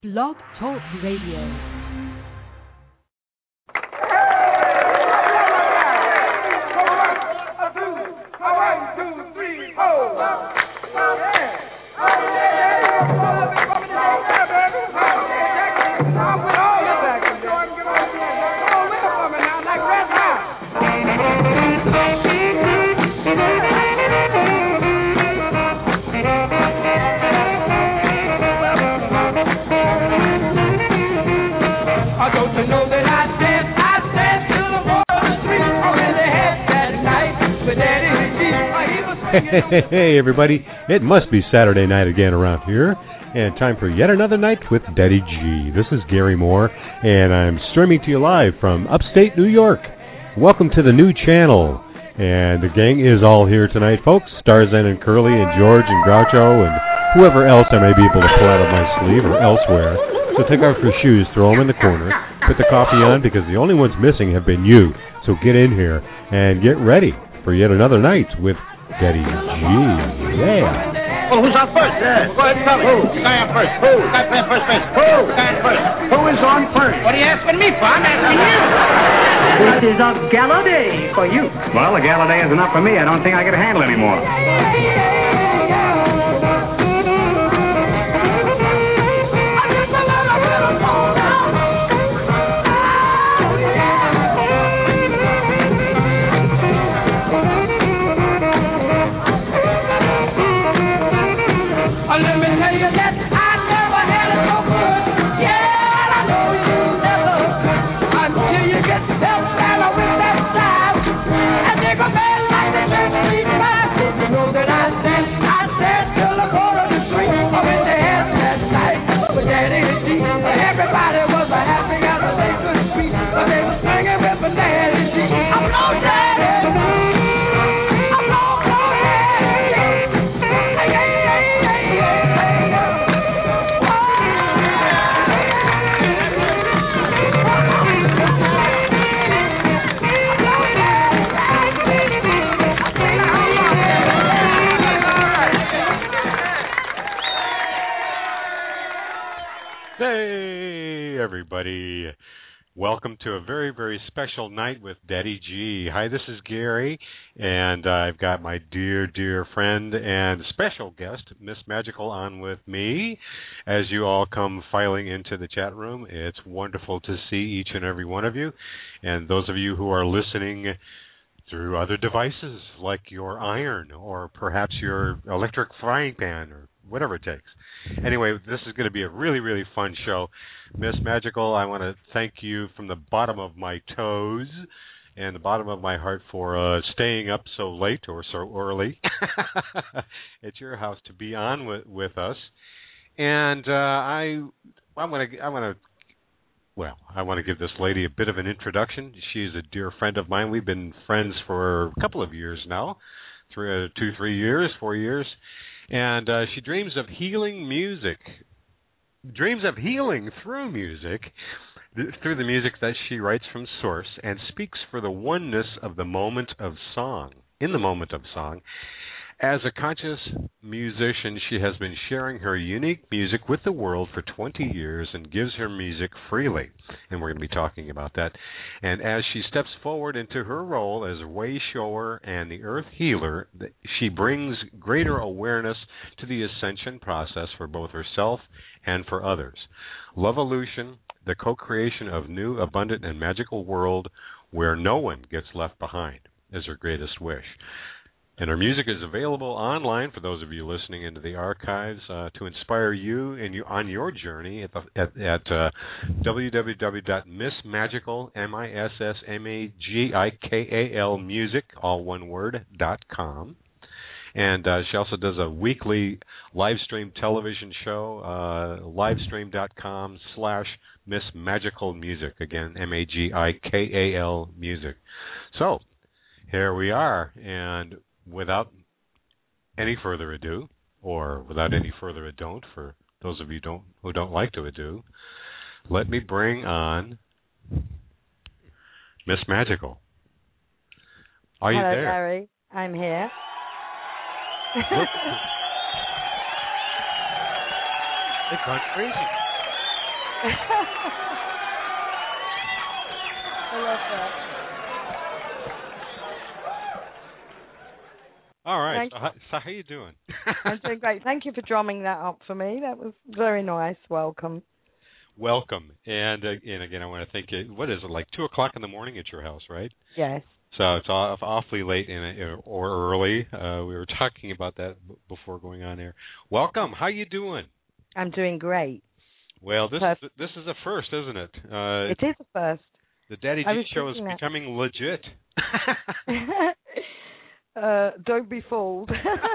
Blog Talk Radio. Hey, everybody. It must be Saturday night again around here, and time for yet another night with Daddy G. This is Gary Moore, and I'm streaming to you live from upstate New York. Welcome to the new channel, and the gang is all here tonight, folks. Starzan and Curly and George and Groucho and whoever else I may be able to pull out of my sleeve or elsewhere. So take off your shoes, throw them in the corner, put the coffee on, because the only ones missing have been you. So get in here and get ready for yet another night with Daddy G. Yeah. Well, who's on first? Yeah. Go ahead and tell me. Who? Guy on first. Who? Guy playing first base. Who? Guy on first. Who is on first? What are you asking me for? I'm asking you. This is a gala day for you. Well, a gala day is enough for me. I don't think I can handle anymore. Everybody, welcome to a very, very special night with Daddy G. Hi, this is Gary, and I've got my dear, dear friend and special guest, Miss Magical, on with me. As you all come filing into the chat room, it's wonderful to see each and every one of you, and those of you who are listening through other devices like your iron or perhaps your electric frying pan or whatever it takes. Anyway, this is going to be a really, really fun show. Miss Magical, I want to thank you from the bottom of my toes and the bottom of my heart for staying up so late or so early at your house to be on with us. And I want to give this lady a bit of an introduction. She's a dear friend of mine. We've been friends for a couple of years now, 4 years. And she dreams of healing music, dreams of healing through music, through the music that she writes from source, and speaks for the oneness of the moment of song, in the moment of song. As a conscious musician, she has been sharing her unique music with the world for 20 years and gives her music freely. And we're going to be talking about that. And as she steps forward into her role as a way shower and the earth healer, she brings greater awareness to the ascension process for both herself and for others. Lovevolution, the co-creation of new, abundant, and magical world where no one gets left behind, is her greatest wish. And our music is available online for those of you listening into the archives to inspire you on your journey at www.missmagical, MISSMAGIKAL music, all one word, .com. And she also does a weekly live stream television show, livestream.com/missmagicalmusic. Again, MAGIKAL music. So, here we are, and without any further ado, or without any further ado, for those of you who don't like to ado, let me bring on Miss Magical. Are you Hello, there? Gary. I'm here. It's gone crazy. I love that. All right. So how you doing? I'm doing great. Thank you for drumming that up for me. That was very nice. Welcome. Welcome. And again, I want to thank you. What is it, like 2 o'clock in the morning at your house, right? Yes. So it's awfully late or early. We were talking about that before going on air. Welcome. How you doing? I'm doing great. Well, this is a first, isn't it? It is a first. The Daddy G show is becoming legit. Don't be fooled.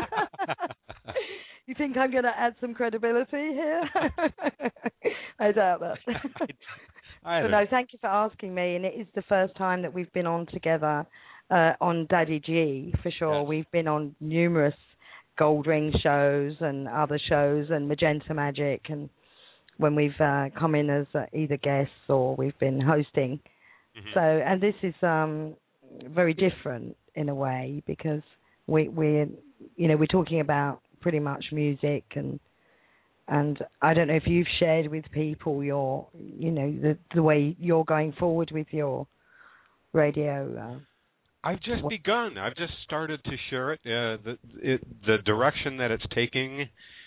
You think I'm going to add some credibility here? I doubt that. But no, thank you for asking me. And it is the first time that we've been on together on Daddy G, for sure. Yes. We've been on numerous Gold Ring shows and other shows and Magenta Magic, and when we've come in as either guests or we've been hosting. Mm-hmm. So, and this is very different in a way, because we're talking about pretty much music, and I don't know if you've shared with people your the way you're going forward with your radio. I've just begun. I've just started to share it. The direction that it's taking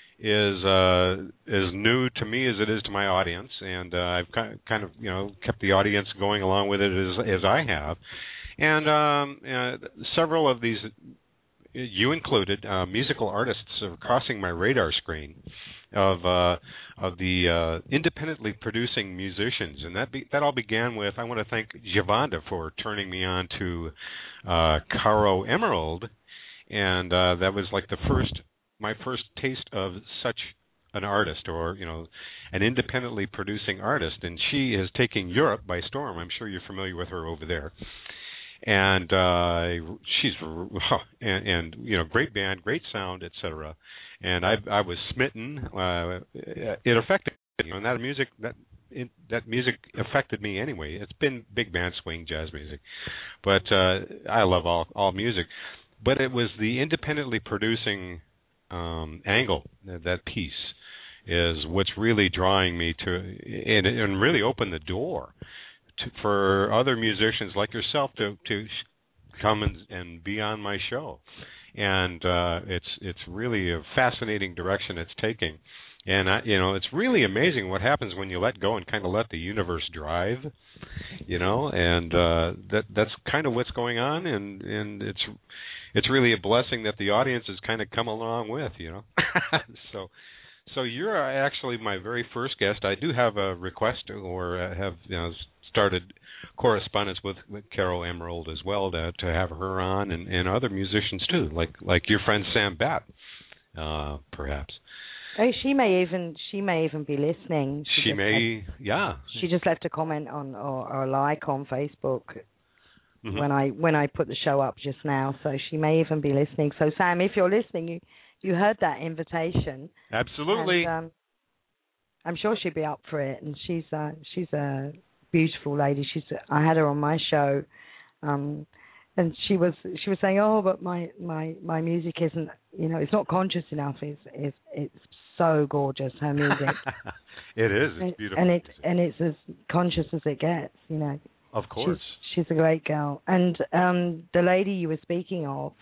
is new to me as it is to my audience, and I've kind of kept the audience going along with it as I have. And several of these, you included, musical artists are crossing my radar screen of the independently producing musicians, and that all began with, I want to thank Giovanna for turning me on to Caro Emerald, and that was like my first taste of such an artist, or an independently producing artist, and she is taking Europe by storm. I'm sure you're familiar with her over there. And she's great band, great sound, etc. And I was smitten. It affected me, and that music affected me anyway. It's been big band, swing, jazz music, but I love all music. But it was the independently producing angle, that piece, is what's really drawing me to, and really opened the door for other musicians like yourself to come and be on my show. And it's really a fascinating direction it's taking. And it's really amazing what happens when you let go and kind of let the universe drive, and that's kind of what's going on, and it's really a blessing that the audience has kind of come along with, So you're actually my very first guest. I do have a request, or have started correspondence with Caro Emerald as well, to have her on, and other musicians too, like your friend Sam Batt, perhaps. Oh, she may even be listening. She may, yeah. She just left a comment on or a like on Facebook. Mm-hmm. when I put the show up just now, so she may even be listening. So Sam, if you're listening, you heard that invitation. Absolutely. And, I'm sure she'd be up for it, and she's a beautiful lady. I had her on my show, and she was saying, oh, but my music isn't, it's not conscious enough. It's so gorgeous, her music. It is. It's beautiful. And it's as conscious as it gets, Of course. She's a great girl. And the lady you were speaking of,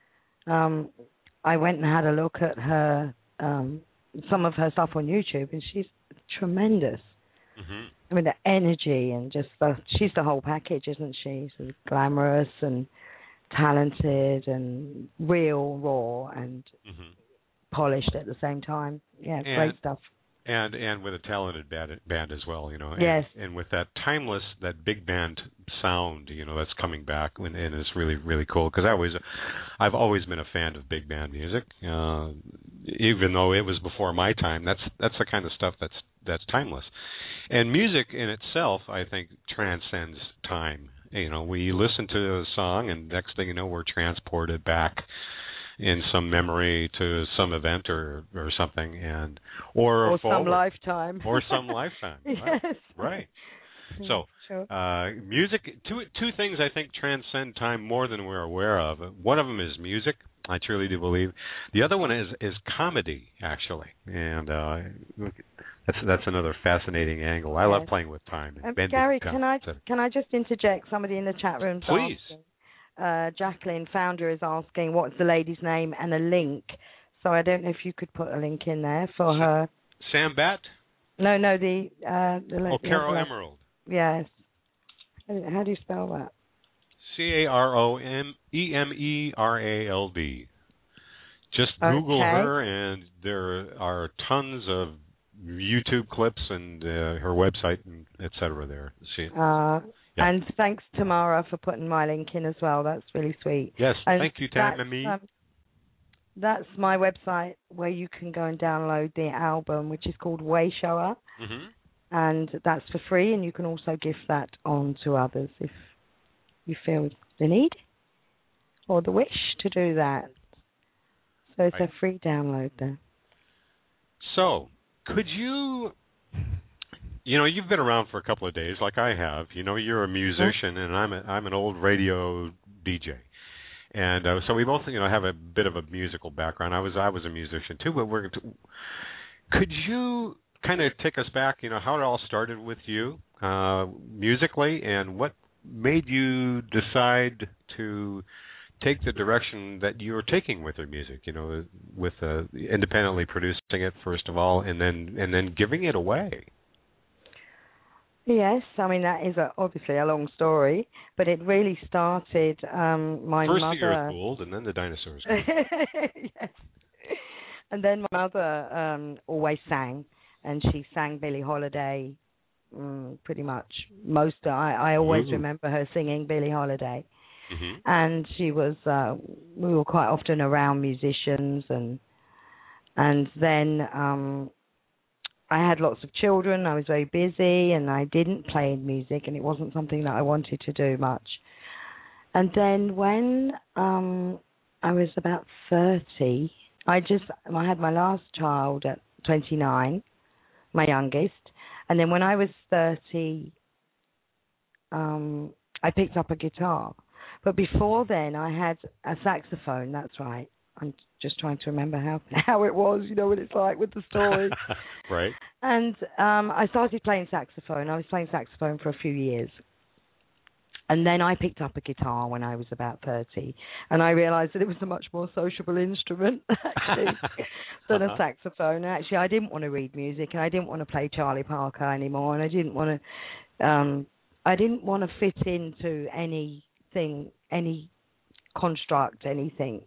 I went and had a look at her, some of her stuff on YouTube, and she's tremendous. Mm-hmm. I mean, the energy and just she's the whole package, isn't she? She's glamorous and talented and real, raw and polished at the same time. Yeah, great stuff. And with a talented band as well, Yes. And with that timeless, that big band sound, that's coming back, and it's really, really cool. Because I've always been a fan of big band music, even though it was before my time. That's the kind of stuff that's timeless. And music in itself, I think, transcends time. We listen to a song, and next thing you know, we're transported back in some memory to some event or something, or some lifetime. Or some lifetime. Yes. Right. So, sure. Music. Two things I think transcend time more than we're aware of. One of them is music, I truly do believe. The other one is comedy, actually, and that's another fascinating angle. I love playing with time. Gary, can I just interject? Somebody in the chat room, please. Asking, Jacqueline Founder is asking what's the lady's name and a link. So I don't know if you could put a link in there for her. Sam Bat? No, the Caro Emerald. Yes. How do you spell that? CaroEmerald. Just Google her, and there are tons of YouTube clips and her website, and etc. there. And thanks, Tamara, for putting my link in as well. That's really sweet. Yes, thank you, Tammy. That's my website where you can go and download the album, which is called Wayshower. Mm-hmm. And that's for free, and you can also gift that on to others if you feel the need or the wish to do that. So it's a free download there. So, could you've been around for a couple of days like I have. You're a musician, and I'm an old radio DJ. And so we both, have a bit of a musical background. I was a musician too, but could you kind of take us back, how it all started with you musically, and what made you decide to take the direction that you were taking with your music, with independently producing it first of all, and then giving it away? Yes, I mean that is obviously a long story, but it really started. My first mother. the earth cooled, and then the dinosaurs. Yes, and then my mother always sang, and she sang Billie Holiday pretty much most. I always remember her singing Billie Holiday, and she was. We were quite often around musicians, and then. I had lots of children, I was very busy, and I didn't play music, and it wasn't something that I wanted to do much. And then when I was about 30, I had my last child at 29, my youngest, and then when I was 30, I picked up a guitar. But before then, I had a saxophone, that's right. I'm just trying to remember how it was, what it's like with the story. Right. And I started playing saxophone. I was playing saxophone for a few years. And then I picked up a guitar when I was about 30. And I realized that it was a much more sociable instrument, actually, than a saxophone. And actually, I didn't want to read music, and I didn't want to play Charlie Parker anymore, and I didn't want to fit into anything, any construct, anything.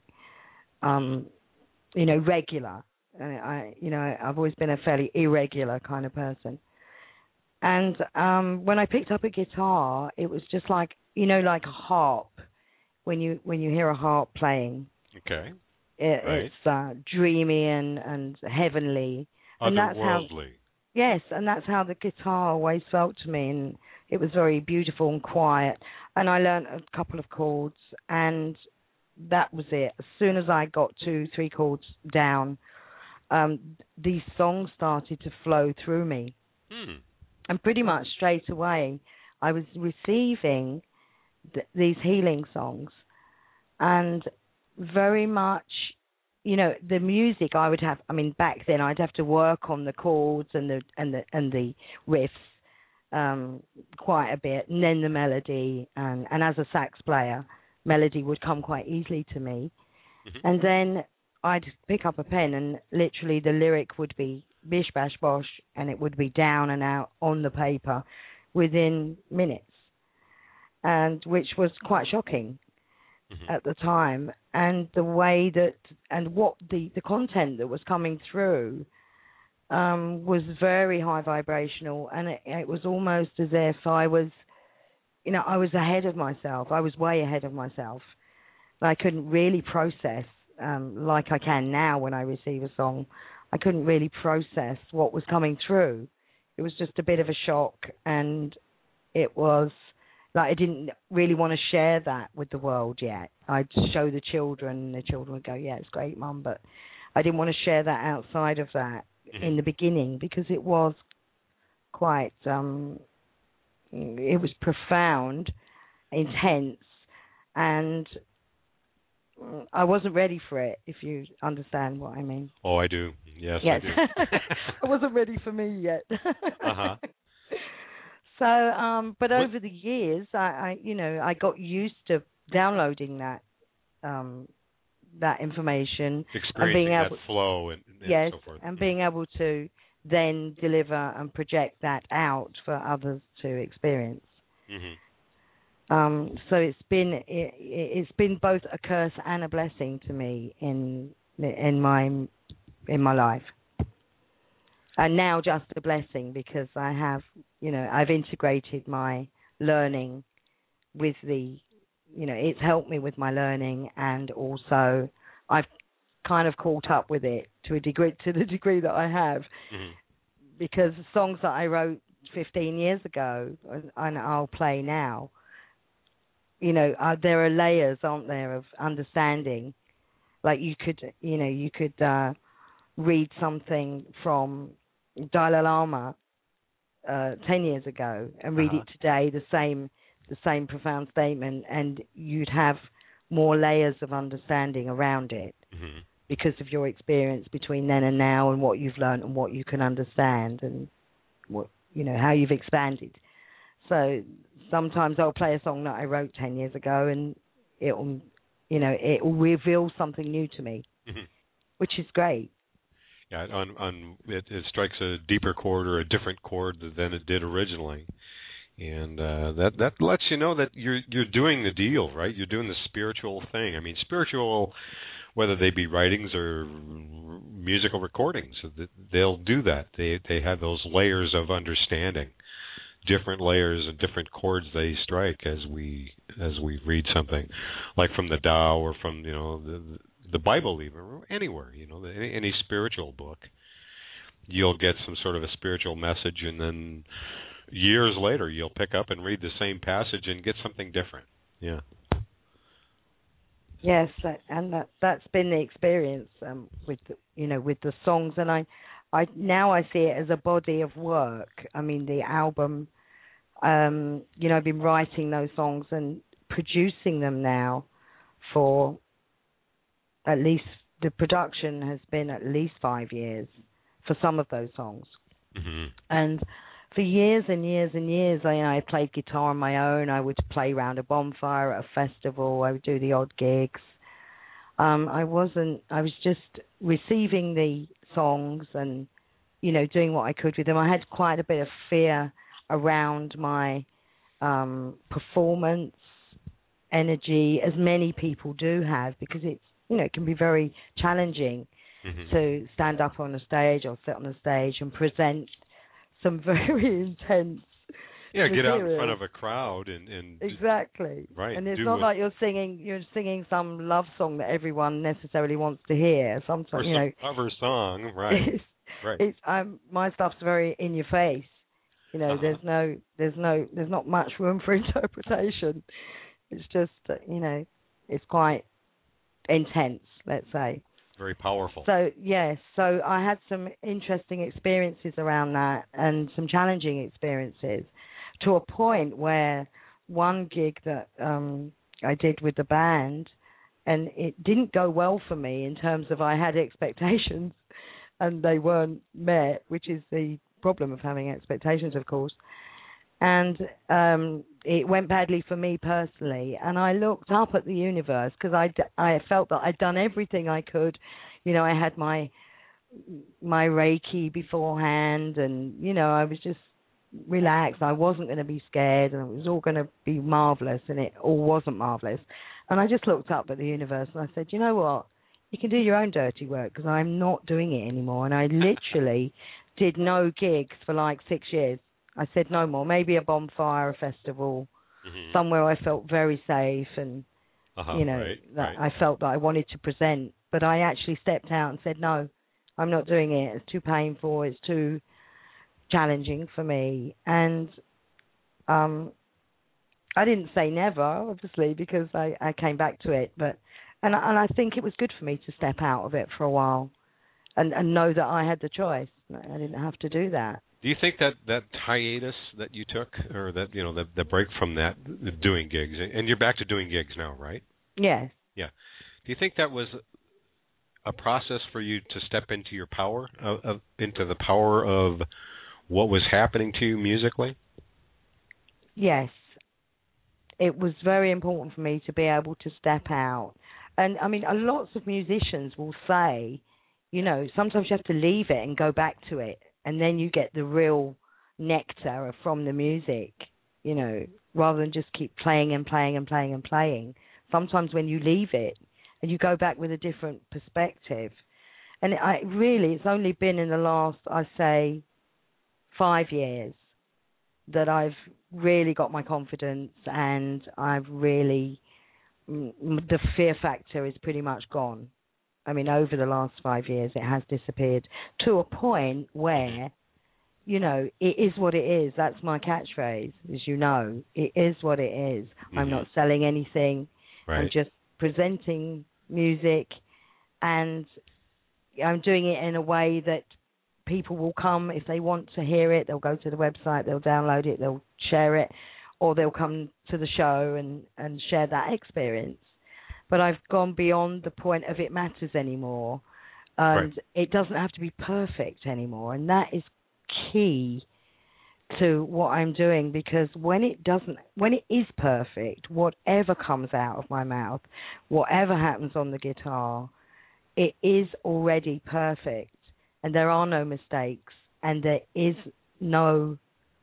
Regular. I've always been a fairly irregular kind of person. And when I picked up a guitar, it was just like, like a harp. When you hear a harp playing, okay, it's dreamy and heavenly. And otherworldly. And that's how the guitar always felt to me. And it was very beautiful and quiet. And I learned a couple of chords, and that was it. As soon as I got 2-3 chords down, these songs started to flow through me. And pretty much straight away, I was receiving these healing songs. And very much, the music I would have, back then I'd have to work on the chords and the riffs quite a bit, and then the melody. And as a sax player, melody would come quite easily to me. And then I'd pick up a pen, and literally the lyric would be bish, bash, bosh, and it would be down and out on the paper within minutes, and which was quite shocking at the time. And the way that, and what the content that was coming through was very high vibrational, and it was almost as if I was ahead of myself. I was way ahead of myself. I couldn't really process like I can now when I receive a song. I couldn't really process what was coming through. It was just a bit of a shock, and it was like I didn't really want to share that with the world yet. I'd show the children, and the children would go, "Yeah, it's great, Mum," but I didn't want to share that outside of that in the beginning, because it was quite, it was profound, intense, and I wasn't ready for it, if you understand what I mean. Oh, I do. Yes. I do. I wasn't ready for me yet. Uh-huh. So, but over the years, I got used to downloading that information, experiencing that flow and yes, so forth, and being able to then deliver and project that out for others to experience. Mm-hmm. So it's been both a curse and a blessing to me in my life, and now just a blessing because I have, I've integrated my learning with it's helped me with my learning, and also I've kind of caught up with it to the degree that I have, mm-hmm. because the songs that I wrote 15 years ago and I'll play now, there are layers, aren't there, of understanding. Like you could read something from Dalai Lama 10 years ago and read it today, the same profound statement, and you'd have more layers of understanding around it, mm-hmm. because of your experience between then and now, and what you've learned and what you can understand, and what how you've expanded. So sometimes I'll play a song that I wrote 10 years ago, and it'll reveal something new to me, mm-hmm. which is great. Yeah, it strikes a deeper chord or a different chord than it did originally. And that lets you know that you're doing the deal, right? You're doing the spiritual thing. I mean, spiritual, whether they be writings or musical recordings, they'll do that. They have those layers of understanding, different layers and different chords they strike as we read something, like from the Tao or from the Bible, even, or anywhere, any spiritual book. You'll get some sort of a spiritual message, and then years later, you'll pick up and read the same passage and get something different. Yeah. Yes, and that's been the experience with the songs, and I now I see it as a body of work. I mean, the album. I've been writing those songs and producing them now for at least, the production has been at least 5 years for some of those songs, mm-hmm. and for years and years and years, I played guitar on my own. I would play around a bonfire at a festival. I would do the odd gigs. I was just receiving the songs and, doing what I could with them. I had quite a bit of fear around my performance energy, as many people do have, because it's, it can be very challenging mm-hmm. to stand up on a stage or sit on a stage and present some very intense material. Get out in front of a crowd and exactly. Right. And it's not like you're singing some love song that everyone necessarily wants to hear. Sometimes, or some cover song, right? Right. My stuff's very in your face. There's not much room for interpretation. It's just it's quite intense, let's say. Very powerful. So, yes. So I had some interesting experiences around that, and some challenging experiences, to a point where one gig that I did with the band, and it didn't go well for me in terms of I had expectations and they weren't met, which is the problem of having expectations, of course. And it went badly for me personally. And I looked up at the universe, because I felt that I'd done everything I could. I had my Reiki beforehand, and, I was just relaxed. I wasn't going to be scared, and it was all going to be marvelous, and it all wasn't marvelous. And I just looked up at the universe, and I said, you know what? You can do your own dirty work, because I'm not doing it anymore. And I literally did no gigs for like 6 years. I said no more. Maybe a bonfire, a festival, mm-hmm. somewhere I felt very safe, and right. I felt that I wanted to present. But I actually stepped out and said, no, I'm not doing it. It's too painful. It's too challenging for me. And I didn't say never, obviously, because I came back to it. And I think it was good for me to step out of it for a while and know that I had the choice. I didn't have to do that. Do you think that hiatus that you took, or that the break from that, doing gigs, and you're back to doing gigs now, right? Yes. Yeah. Do you think that was a process for you to step into your power, into the power of what was happening to you musically? Yes. It was very important for me to be able to step out. And, I mean, lots of musicians will say, you know, sometimes you have to leave it and go back to it, and then you get the real nectar from the music, you know, rather than just keep playing and playing and playing and playing. Sometimes when you leave it and you go back with a different perspective. And it's only been in the last, I say, 5 years that I've really got my confidence, and I've really, the fear factor is pretty much gone. I mean, over the last 5 years, it has disappeared to a point where, you know, it is what it is. That's my catchphrase, as you know. It is what it is. Mm-hmm. I'm not selling anything. Right. I'm just presenting music, and I'm doing it in a way that people will come if they want to hear it. They'll go to the website, they'll download it, they'll share it, or they'll come to the show and share that experience. But I've gone beyond the point of it matters anymore, and it doesn't have to be perfect anymore, and that is key to what I'm doing, because when it is perfect, whatever comes out of my mouth, whatever happens on the guitar, it is already perfect. And there are no mistakes, and there's no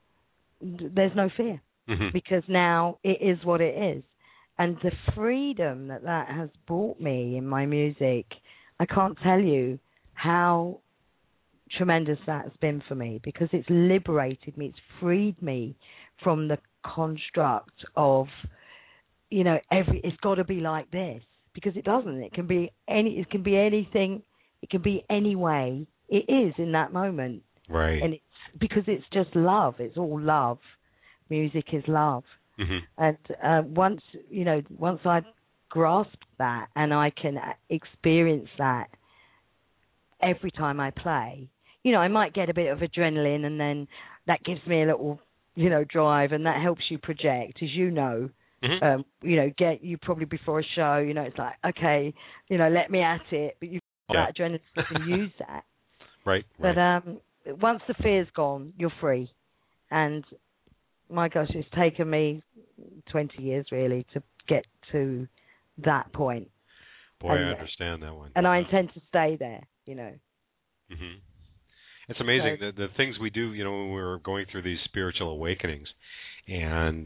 fear, because now it is what it is. And the freedom that has brought me in my music, I can't tell you how tremendous that has been for me, because it's liberated me, it's freed me from the construct of, you know, it's got to be like this, because it doesn't. It can be anything, it can be any way. It is in that moment. Right. And it's because it's just love. It's all love. Music is love. Mm-hmm. And once I grasp that, and I can experience that every time I play, you know, I might get a bit of adrenaline, and then that gives me a little, you know, drive, and that helps you project, as you know. Mm-hmm. You know, you probably before a show, you know, it's like, okay, you know, let me at it, but you've got that adrenaline, you can use that. Right. But once the fear's gone, you're free. And my gosh, it's taken me 20 years really to get to that point. Boy, I understand that one. And I intend to stay there, you know. Mm-hmm. It's amazing the things we do, you know, when we're going through these spiritual awakenings, and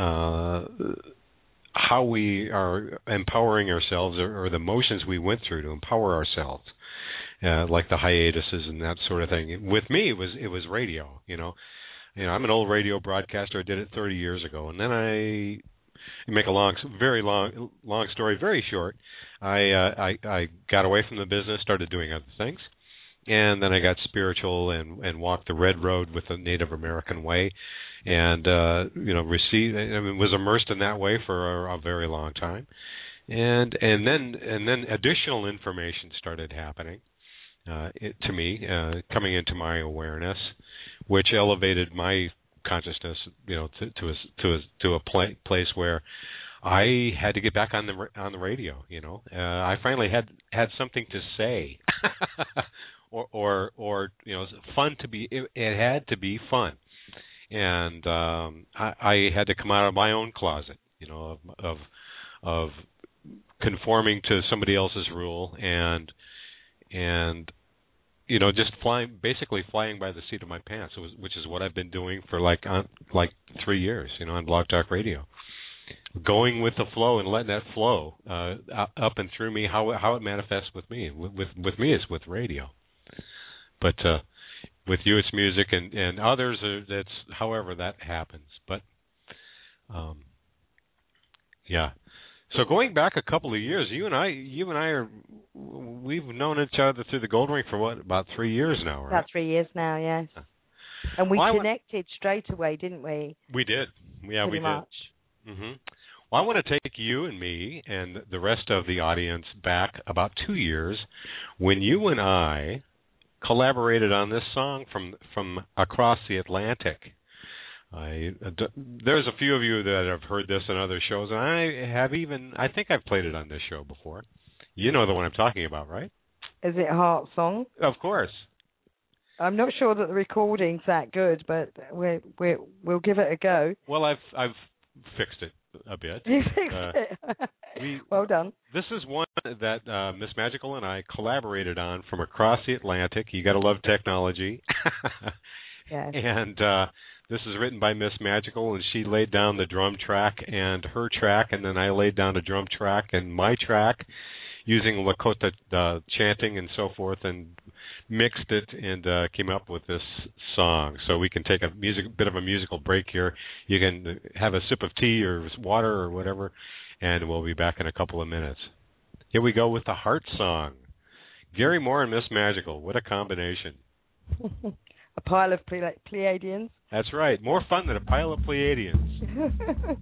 how we are empowering ourselves, or the motions we went through to empower ourselves. Like the hiatuses and that sort of thing. With me, it was radio. You know, I'm an old radio broadcaster. I did it 30 years ago, and then make a very long story very short. I got away from the business, started doing other things, and then I got spiritual and walked the red road with the Native American way, and was immersed in that way for a very long time, and then additional information started happening. To me, coming into my awareness, which elevated my consciousness, you know, to a place where I had to get back on the radio. You know, I finally had something to say, or you know, fun to be. It had to be fun, and I had to come out of my own closet, you know, of conforming to somebody else's rule, and you know, just basically flying by the seat of my pants, which is what I've been doing for like 3 years, you know, on Blog Talk Radio, going with the flow and letting that flow up and through me. How it manifests with me. With me, it's with radio, but with you, it's music, and others, that's however that happens. But yeah. So going back a couple of years, you and I we've known each other through the Gold Ring for about 3 years now, right? About 3 years now, yes. And we connected straight away, didn't we? We did. Yeah, we did. Much. Mm-hmm. Well, I want to take you and me and the rest of the audience back about 2 years, when you and I collaborated on this song from across the Atlantic. There's a few of you that have heard this in other shows, and I think I've played it on this show before. You know the one I'm talking about, right? Is it Heart Song? Of course. I'm not sure that the recording's that good, but we'll give it a go. Well, I've fixed it a bit. You fixed it. Well done. This is one that Miss Magical and I collaborated on from across the Atlantic. You got to love technology. Yes. And this is written by Miss Magical, and she laid down the drum track and her track, and then I laid down a drum track and my track using Lakota chanting and so forth, and mixed it and came up with this song. So we can take a bit of a musical break here. You can have a sip of tea or water or whatever, and we'll be back in a couple of minutes. Here we go with the Heart Song. Gary Moore and Miss Magical. What a combination. A pile of Pleiadians. That's right. More fun than a pile of Pleiadians.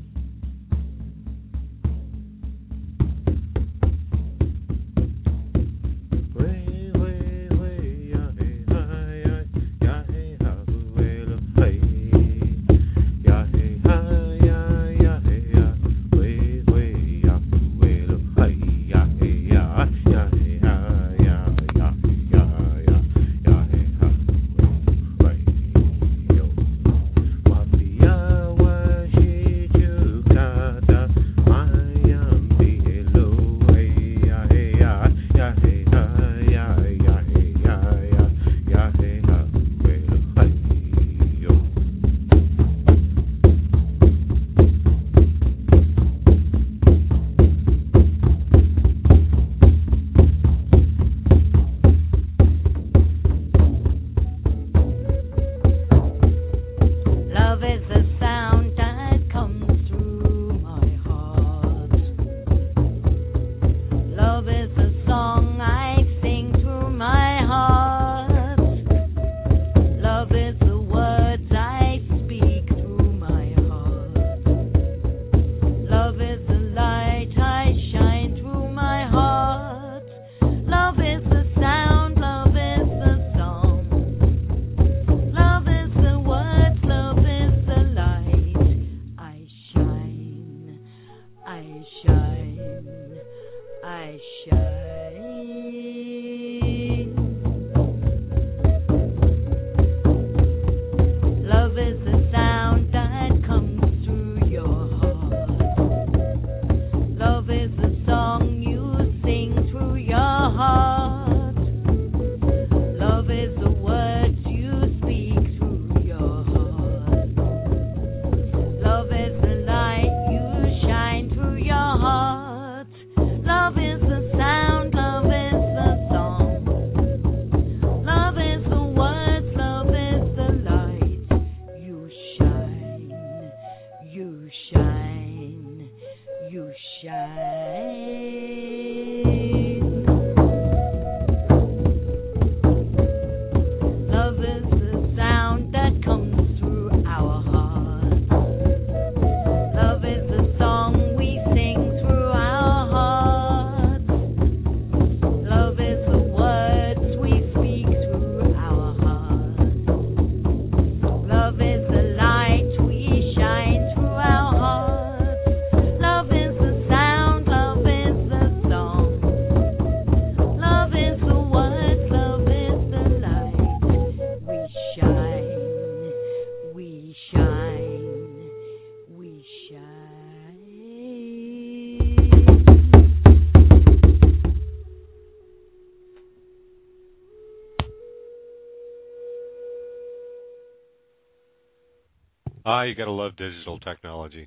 You got to love digital technology.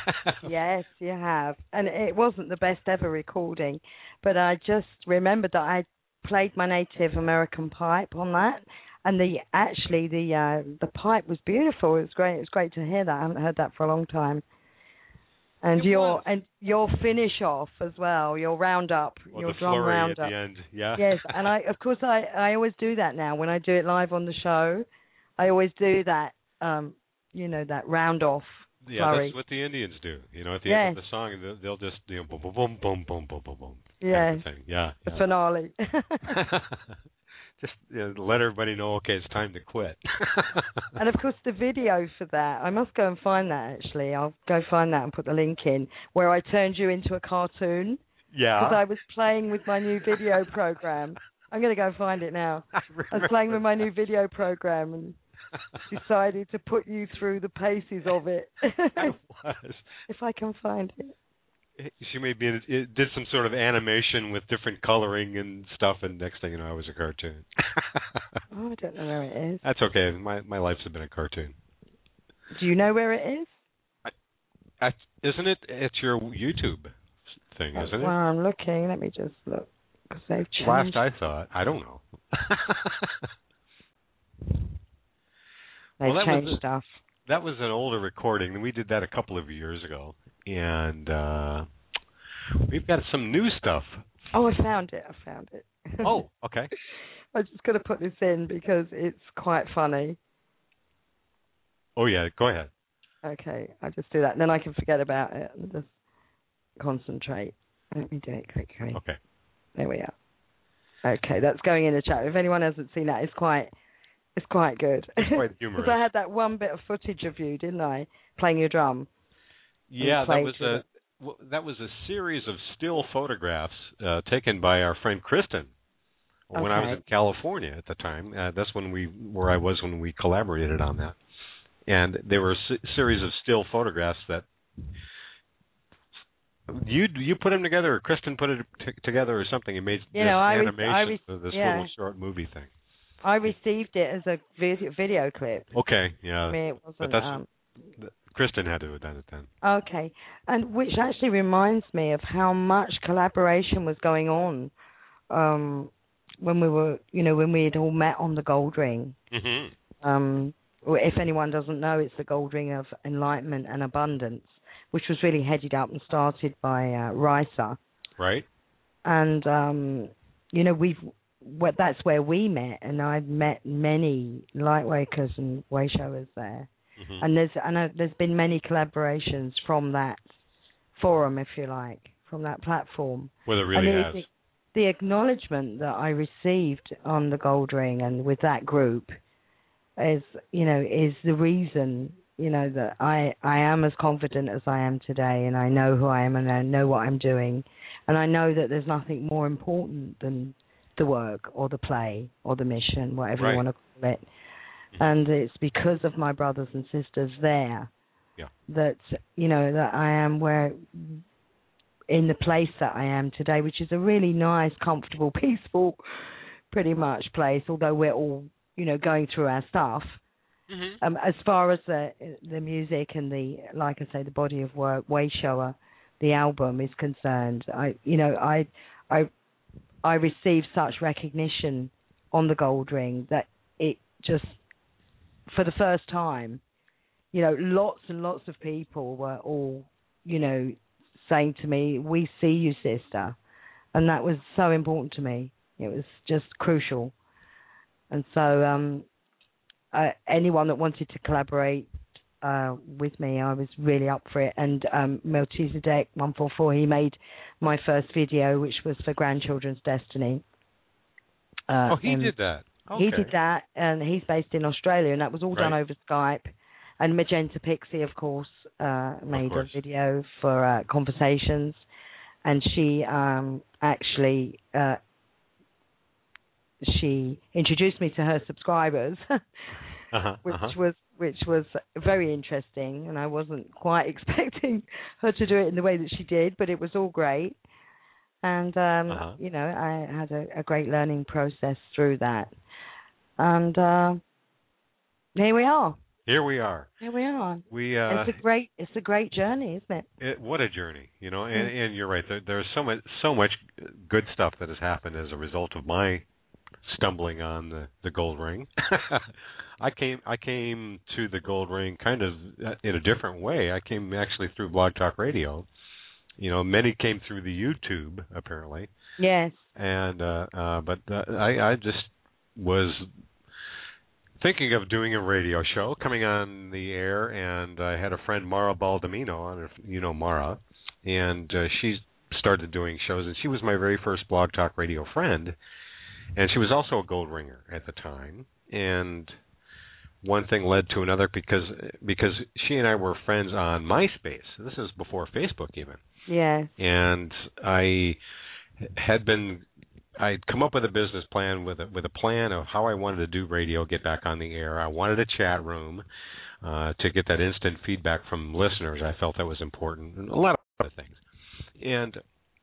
Yes, you have. And it wasn't the best ever recording, but I just remembered that I played my Native American pipe on that, and the pipe was beautiful. It was great. It was great to hear that. I haven't heard that for a long time. And your finish off as well, your roundup, your drum roundup at the end. Yeah. Yes, and I always do that now when I do it live on the show. I always do that. That round off. Yeah, flurry. That's what the Indians do. At the end of the song, they'll just boom, boom, boom, boom, boom, boom, boom, boom. Yeah. Yeah. The finale. Just let everybody know, okay, it's time to quit. And of course, the video for that, I must go and find that. Actually, I'll go find that and put the link in where I turned you into a cartoon. Yeah. Because I was playing with my new video program. I'm going to go find it now. I was playing with my new video program and decided to put you through the paces of it. I was. If I can find it. She maybe did some sort of animation with different coloring and stuff, and next thing you know, I was a cartoon. Oh, I don't know where it is. That's okay. My life's been a cartoon. Do you know where it is? Isn't it? It's your YouTube thing, isn't it? Well, I'm looking. Let me just look. Because they've changed. Last I thought. I don't know. They've changed stuff. That was an older recording, and we did that a couple of years ago. And we've got some new stuff. Oh, I found it. Oh, okay. I'm just going to put this in because it's quite funny. Oh, yeah. Go ahead. Okay, I'll just do that. And then I can forget about it and just concentrate. Let me do it quickly. Okay. There we are. Okay, that's going in the chat. If anyone hasn't seen that, it's quite good. It's quite humorous. Because I had that one bit of footage of you, didn't I, playing your drum? Yeah, that was a series of still photographs taken by our friend Kristen when I was in California at the time. That's where I was when we collaborated on that. And there were a series of still photographs that you put them together, or Kristen put it together, or something. It made this animation for this little short movie thing. I received it as a video clip. Okay, yeah. I mean, it wasn't. But Kristen had to have done it then. Okay, and which actually reminds me of how much collaboration was going on when we had all met on the Gold Ring. Mm-hmm. If anyone doesn't know, it's the Gold Ring of Enlightenment and Abundance, which was really headed up and started by Risa. Right. And that's where we met, and I've met many lightworkers and way showers there. Mm-hmm. And there's been many collaborations from that forum, if you like, from that platform. Well, it really has. The acknowledgement that I received on the Gold Ring and with that group is the reason, that I am as confident as I am today, and I know who I am, and I know what I'm doing, and I know that there's nothing more important than the work or the play or the mission, whatever you want to call it. And it's because of my brothers and sisters there that I am in the place that I am today, which is a really nice, comfortable, peaceful, pretty much place, although we're all going through our stuff. Mm-hmm. As far as the music and the body of work, Way Shower, the album is concerned, I received such recognition on the Gold Ring that it just, for the first time, lots and lots of people were all, saying to me, "We see you, sister," and that was so important to me. It was just crucial. And so anyone that wanted to collaborate with me, I was really up for it. And Melchizedek 144, he made my first video, which was for Grandchildren's Destiny. He did that. Okay. He did that, and he's based in Australia, and that was all done over Skype. And Magenta Pixie, of course, made a video for Conversations, and she actually... she introduced me to her subscribers, which was very interesting, and I wasn't quite expecting her to do it in the way that she did, but it was all great. And I had a great learning process through that. And here we are. It's a great journey, isn't it? What a journey, and you're right. There's so much good stuff that has happened as a result of my stumbling on the Gold Ring. I came to the Gold Ring kind of in a different way. I came actually through Blog Talk Radio. Many came through the YouTube, apparently. Yes. And but I just was thinking of doing a radio show, coming on the air, and I had a friend, Mara Baldamino, on, Mara, and she started doing shows, and she was my very first Blog Talk Radio friend. And she was also a Gold Ringer at the time. And one thing led to another because she and I were friends on MySpace. This is before Facebook even. Yeah. And I'd come up with a business plan with a plan of how I wanted to do radio, get back on the air. I wanted a chat room to get that instant feedback from listeners. I felt that was important, and a lot of other things. And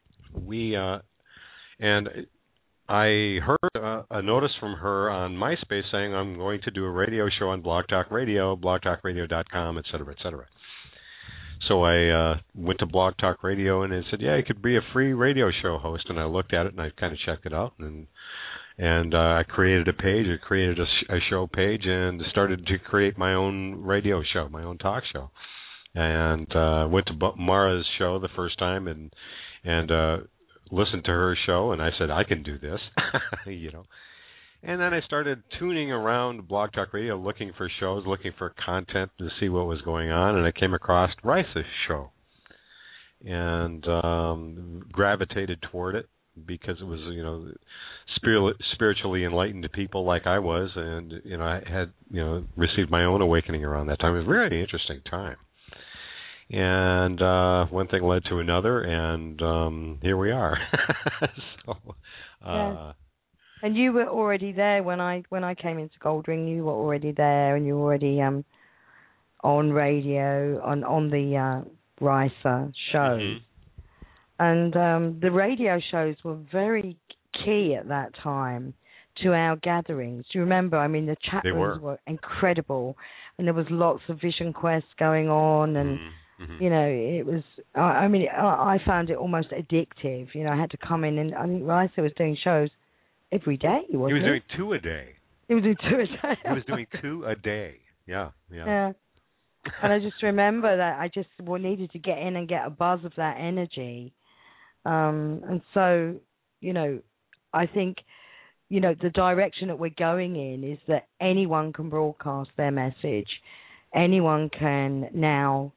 I heard a notice from her on MySpace saying I'm going to do a radio show on Blog Talk Radio, blogtalkradio.com, et cetera, et cetera. So I went to Blog Talk Radio and it said, yeah, you could be a free radio show host. And I looked at it and I kind of checked it out. And I created a page. I created a show page and started to create my own radio show, my own talk show. And went to Mara's show the first time and listened to her show, and I said, I can do this, you know. And then I started tuning around Blog Talk Radio, looking for shows, looking for content to see what was going on, and I came across Rice's show and gravitated toward it because it was, you know, spiritually enlightened people like I was, and, you know, I had, you know, received my own awakening around that time. It was a very interesting time. And one thing led to another, and here we are. So, yes. And you were already there when I came into Goldring. You were already there, and you were already on radio on the Ricer shows. Mm-hmm. And the radio shows were very key at that time to our gatherings. Do you remember? I mean, the chat rooms were incredible, and there was lots of Vision Quest going on, and. Mm-hmm. You know, it was, I mean, I found it almost addictive. You know, I had to come in, and I think Ricer was doing shows every day, wasn't he? He was doing 2 a day. He was doing 2 a day. He was doing 2 a day. Yeah. And I just remember that I just needed to get in and get a buzz of that energy. And so, you know, I think, you know, the direction that we're going in is that anyone can broadcast their message. Anyone can now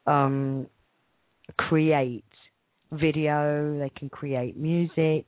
create video, they can create music,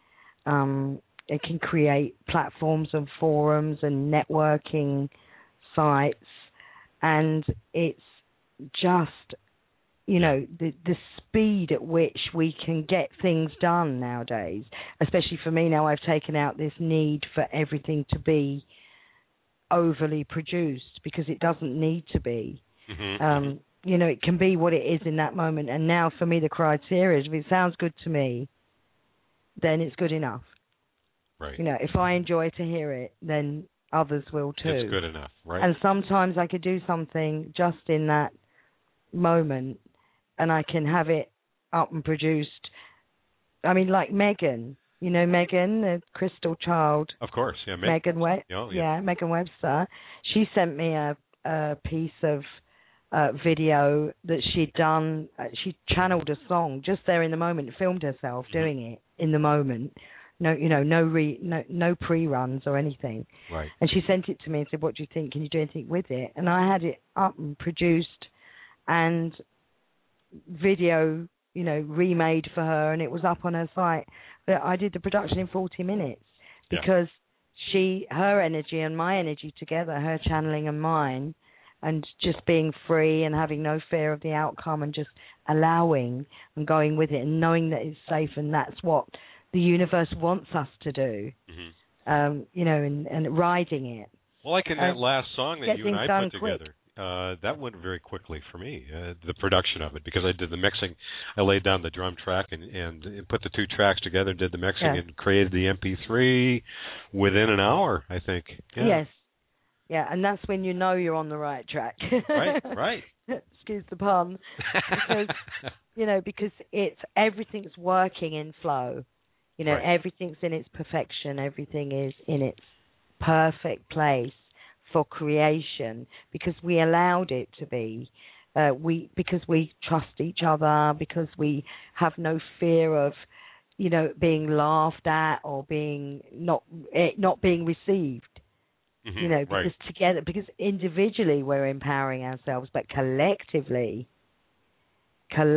they can create platforms and forums and networking sites, and it's just, you know, the speed at which we can get things done nowadays, especially for me now. I've taken out this need for everything to be overly produced because it doesn't need to be. Mm-hmm. You know, it can be what it is in that moment. And now for me, the criteria is if it sounds good to me, then it's good enough. Right. You know, if I enjoy to hear it, then others will too. It's good enough, right? And sometimes I could do something just in that moment and I can have it up and produced. I mean, like Megan. You know Megan, the Crystal Child? Of course, yeah. Megan Megan Webster. She sent me a piece of video that she'd done. She channeled a song just there in the moment, filmed herself doing it in the moment. No, you know, no pre-runs or anything. Right. And she sent it to me and said, "What do you think? Can you do anything with it?" And I had it up and produced and video, you know, remade for her, and it was up on her site. But I did the production in 40 minutes because her energy and my energy together, her channeling and mine, and just being free and having no fear of the outcome and just allowing and going with it and knowing that it's safe, and that's what the universe wants us to do, you know, and riding it. Well, like in that last song that you and I put together, that went very quickly for me, the production of it, because I did the mixing. I laid down the drum track and put the 2 tracks together, did the mixing, and created the MP3 within an hour, I think. Yeah. Yes. Yeah, and that's when you know you're on the right track. Right. Excuse the pun. Because, you know, because everything's working in flow. You know, everything's in its perfection. Everything is in its perfect place for creation because we allowed it to be. Because we trust each other, because we have no fear of, you know, being laughed at or being not being received. Mm-hmm, you know, because together, because individually we're empowering ourselves, but collectively,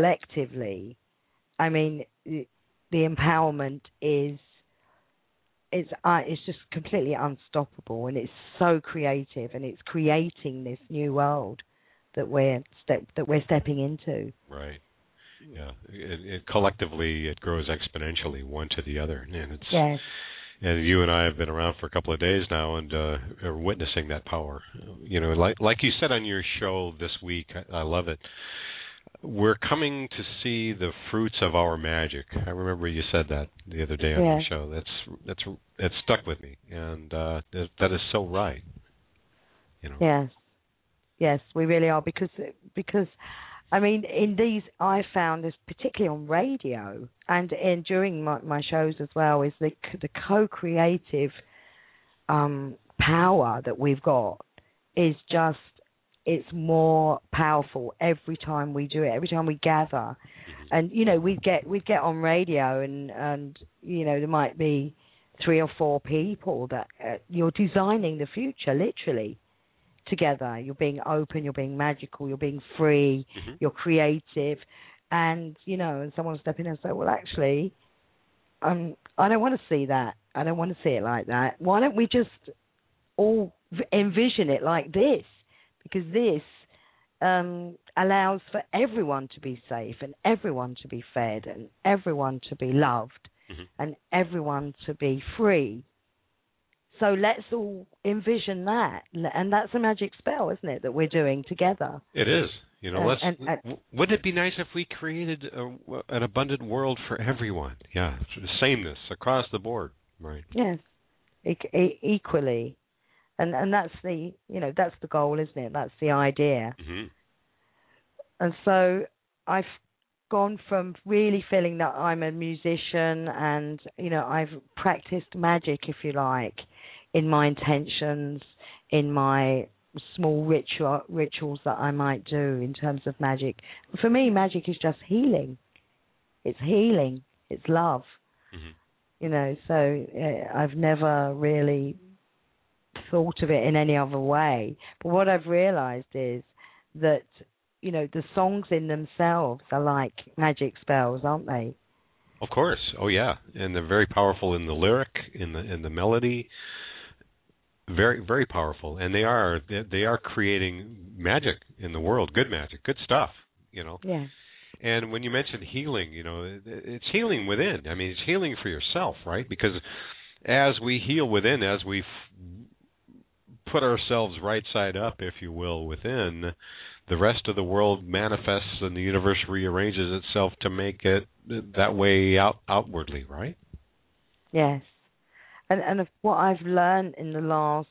I mean, the empowerment is it's just completely unstoppable, and it's so creative, and it's creating this new world that we're stepping into. Right. Yeah. It collectively it grows exponentially, one to the other, and it's. Yes. And you and I have been around for a couple of days now, and are witnessing that power. You know, like you said on your show this week, I love it. We're coming to see the fruits of our magic. I remember you said that the other day on your show. That's stuck with me, and that is so right. You know. Yes, we really are, because I mean, in these, I found this particularly on radio and during my shows as well, is the co-creative power that we've got is just, it's more powerful every time we do it, every time we gather. And, you know, we get on radio and you know, there might be 3 or 4 people that you're designing the future, literally, together. You're being open, you're being magical, you're being free, you're creative. And, you know, and someone will step in and say, well, actually, I don't want to see that. I don't want to see it like that. Why don't we just all envision it like this? Because this allows for everyone to be safe and everyone to be fed and everyone to be loved and everyone to be free. So let's all envision that. And that's a magic spell, isn't it, that we're doing together? It is. You know, wouldn't it be nice if we created an abundant world for everyone? Yeah, sameness across the board, right? Yes, equally. And that's the, you know, that's the goal, isn't it? That's the idea. And so I've gone from really feeling that I'm a musician and, you know, I've practiced magic, if you like, in my intentions, in my small rituals that I might do in terms of magic. For me, magic is just healing. It's healing. It's love. You know, so I've never really thought of it in any other way. But what I've realized is that, you know, the songs in themselves are like magic spells, aren't they? Of course. Oh, yeah. And they're very powerful in the lyric, in the melody. Very, very powerful. And they are creating magic in the world, good magic, good stuff, you know. Yeah. And when you mentioned healing, you know, it's healing within. I mean, it's healing for yourself, right? Because as we heal within, as we put ourselves right side up, if you will, within, the rest of the world manifests and the universe rearranges itself to make it that way outwardly, right? Yes. And what I've learned in the last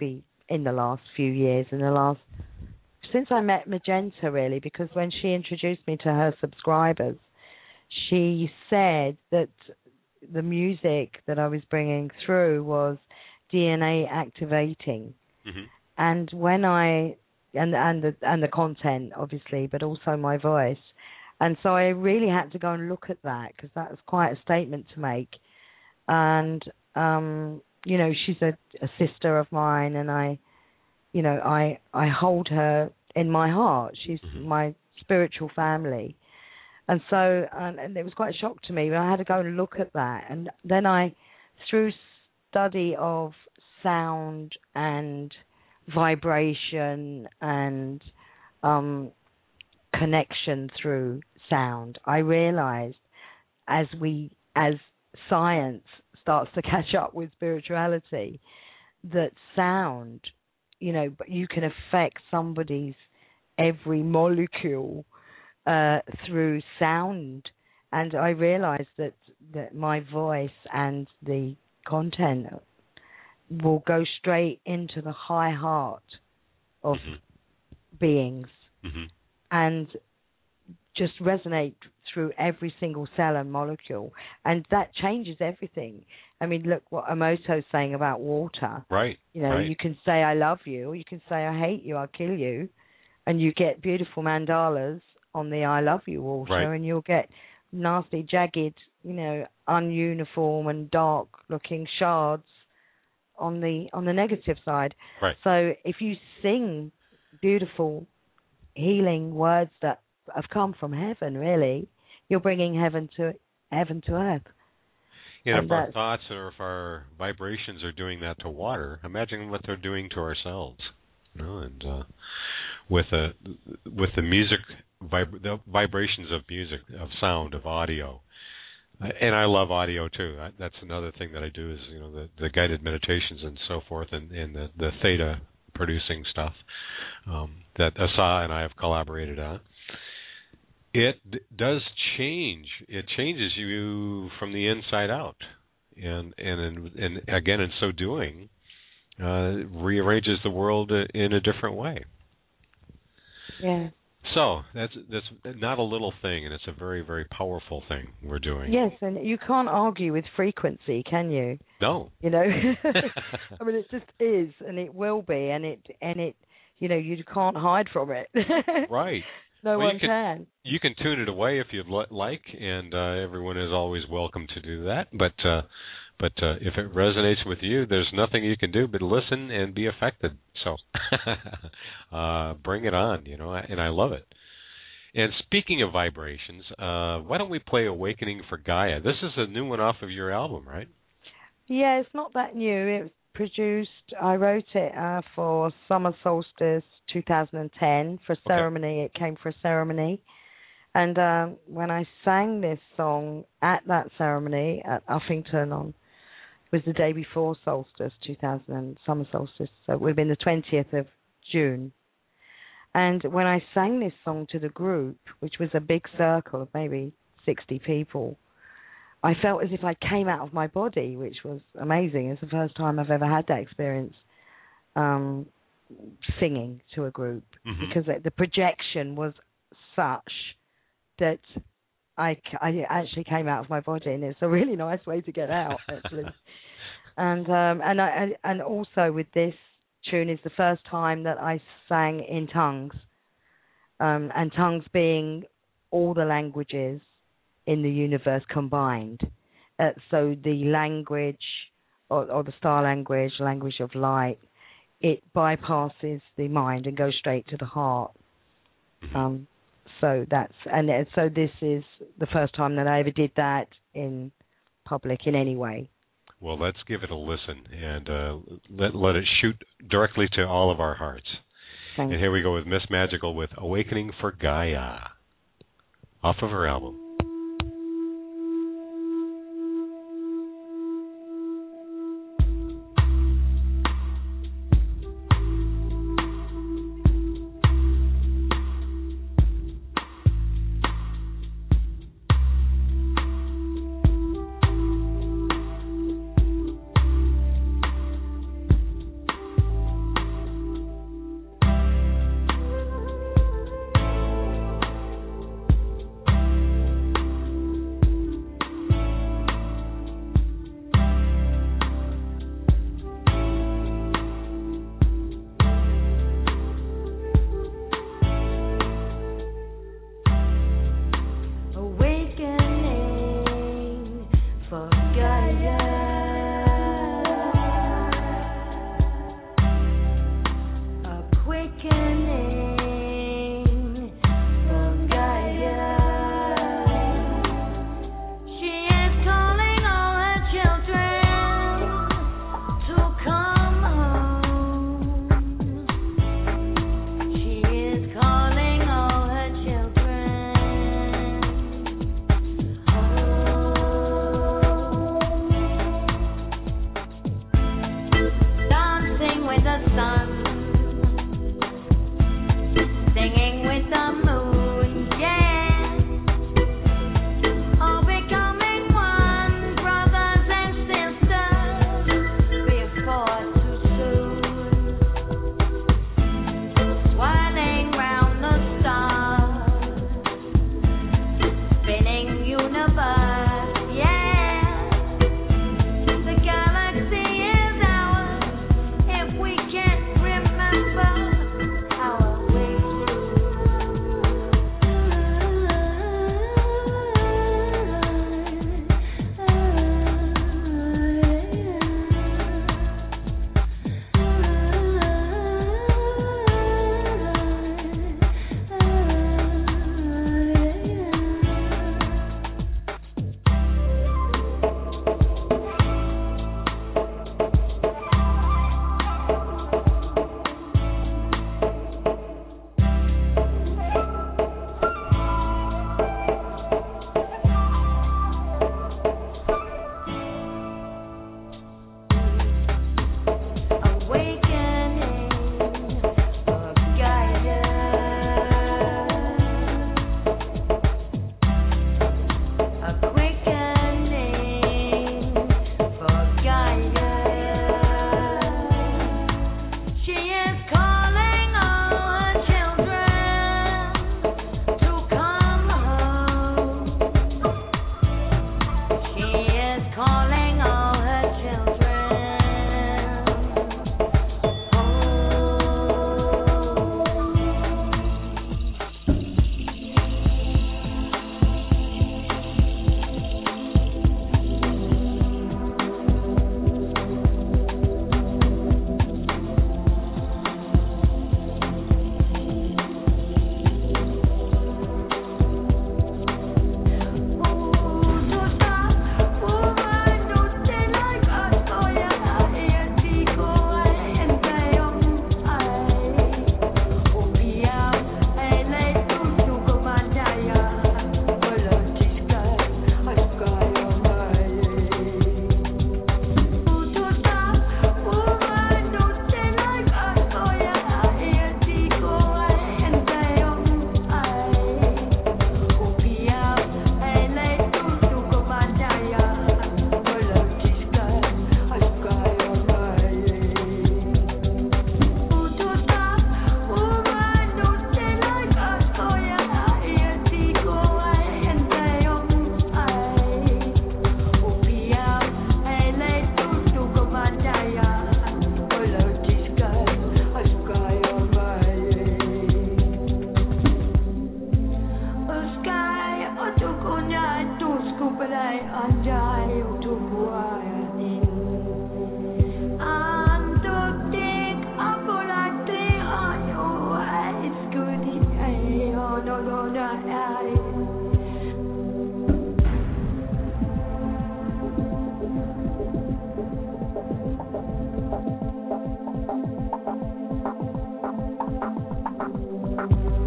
few years, since I met Magenta, really, because when she introduced me to her subscribers, she said that the music that I was bringing through was DNA activating. And when and the content, obviously, but also my voice. And so I really had to go and look at that, because that was quite a statement to make. And you know, she's a sister of mine, and I hold her in my heart. She's my spiritual family. And so, and it was quite a shock to me, but I had to go and look at that. And then through study of sound and vibration and connection through sound, I realized as science starts to catch up with spirituality, that sound, you know, you can affect somebody's every molecule through sound. And I realized that my voice and the content will go straight into the high heart of beings and just resonate through every single cell and molecule, and that changes everything. I mean, look what Emoto's saying about water. Right. You know, you can say I love you, or you can say I hate you, I'll kill you, and you get beautiful mandalas on the I love you water, and you'll get nasty, jagged, you know, ununiform and dark looking shards on the negative side. Right. So if you sing beautiful healing words that have come from heaven, really, you're bringing heaven to earth. And if our thoughts or if our vibrations are doing that to water, imagine what they're doing to ourselves. And with the music, the vibrations of music, of sound, of audio. And I love audio too. That's another thing that I do is the guided meditations and so forth, and the theta producing stuff that Asa and I have collaborated on. It does change. It changes you from the inside out, and again, in so doing, rearranges the world in a different way. Yeah. So that's not a little thing, and it's a very, very powerful thing we're doing. Yes, and you can't argue with frequency, can you? No. I mean, it just is, and it will be, and it you can't hide from it. Right. No one can. You can tune it away if you'd like, and everyone is always welcome to do that. But if it resonates with you, there's nothing you can do but listen and be affected. So bring it on, and I love it. And speaking of vibrations, why don't we play Awakening for Gaia? This is a new one off of your album, right? Yeah, it's not that new. It was produced, I wrote it for Summer Solstice 2010 for a ceremony. It came for a ceremony. And when I sang this song at that ceremony at Uffington it was the day before solstice, summer solstice, so it would have been the 20th of June. And when I sang this song to the group, which was a big circle of maybe 60 people, I felt as if I came out of my body, which was amazing. It's the first time I've ever had that experience singing to a group, because the projection was such that I actually came out of my body, and it's a really nice way to get out, actually. And also with this tune is the first time that I sang in tongues, and tongues being all the languages in the universe combined. So the language, or the star language of light, it bypasses the mind and goes straight to the heart. So this is the first time that I ever did that in public in any way. Well, let's give it a listen and let it shoot directly to all of our hearts. Thanks. And here we go with Miss Magical with Awakening for Gaia, off of her album.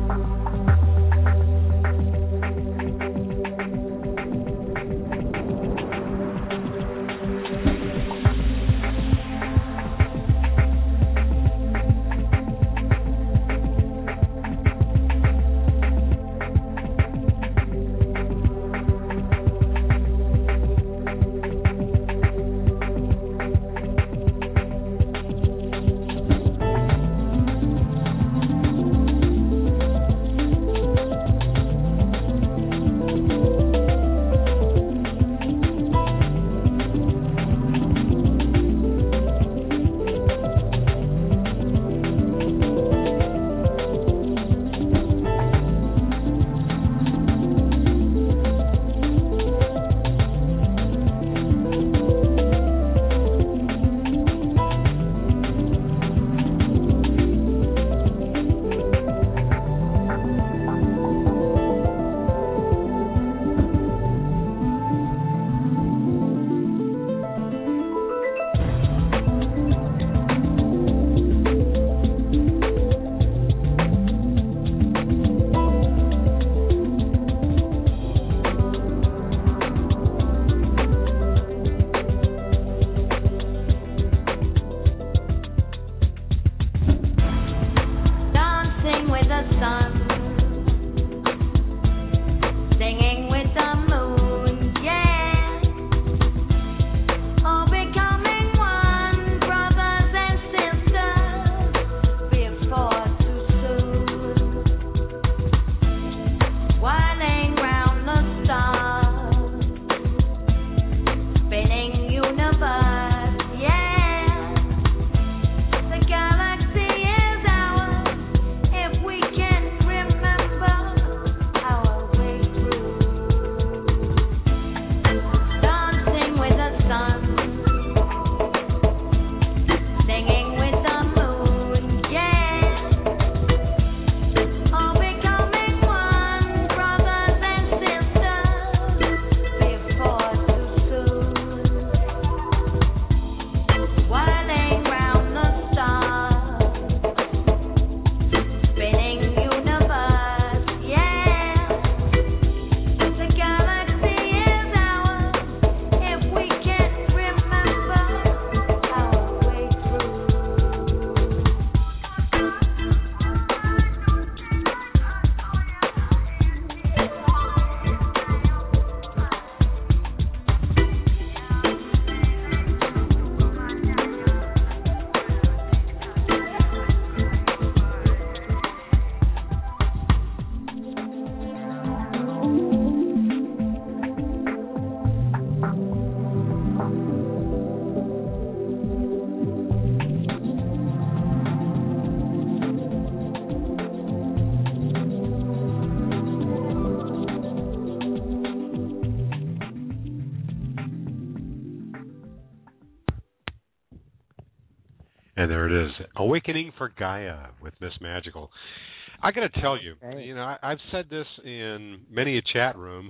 And there it is, Awakening for Gaia with Miss Magical. I got to tell you, I've said this in many a chat room,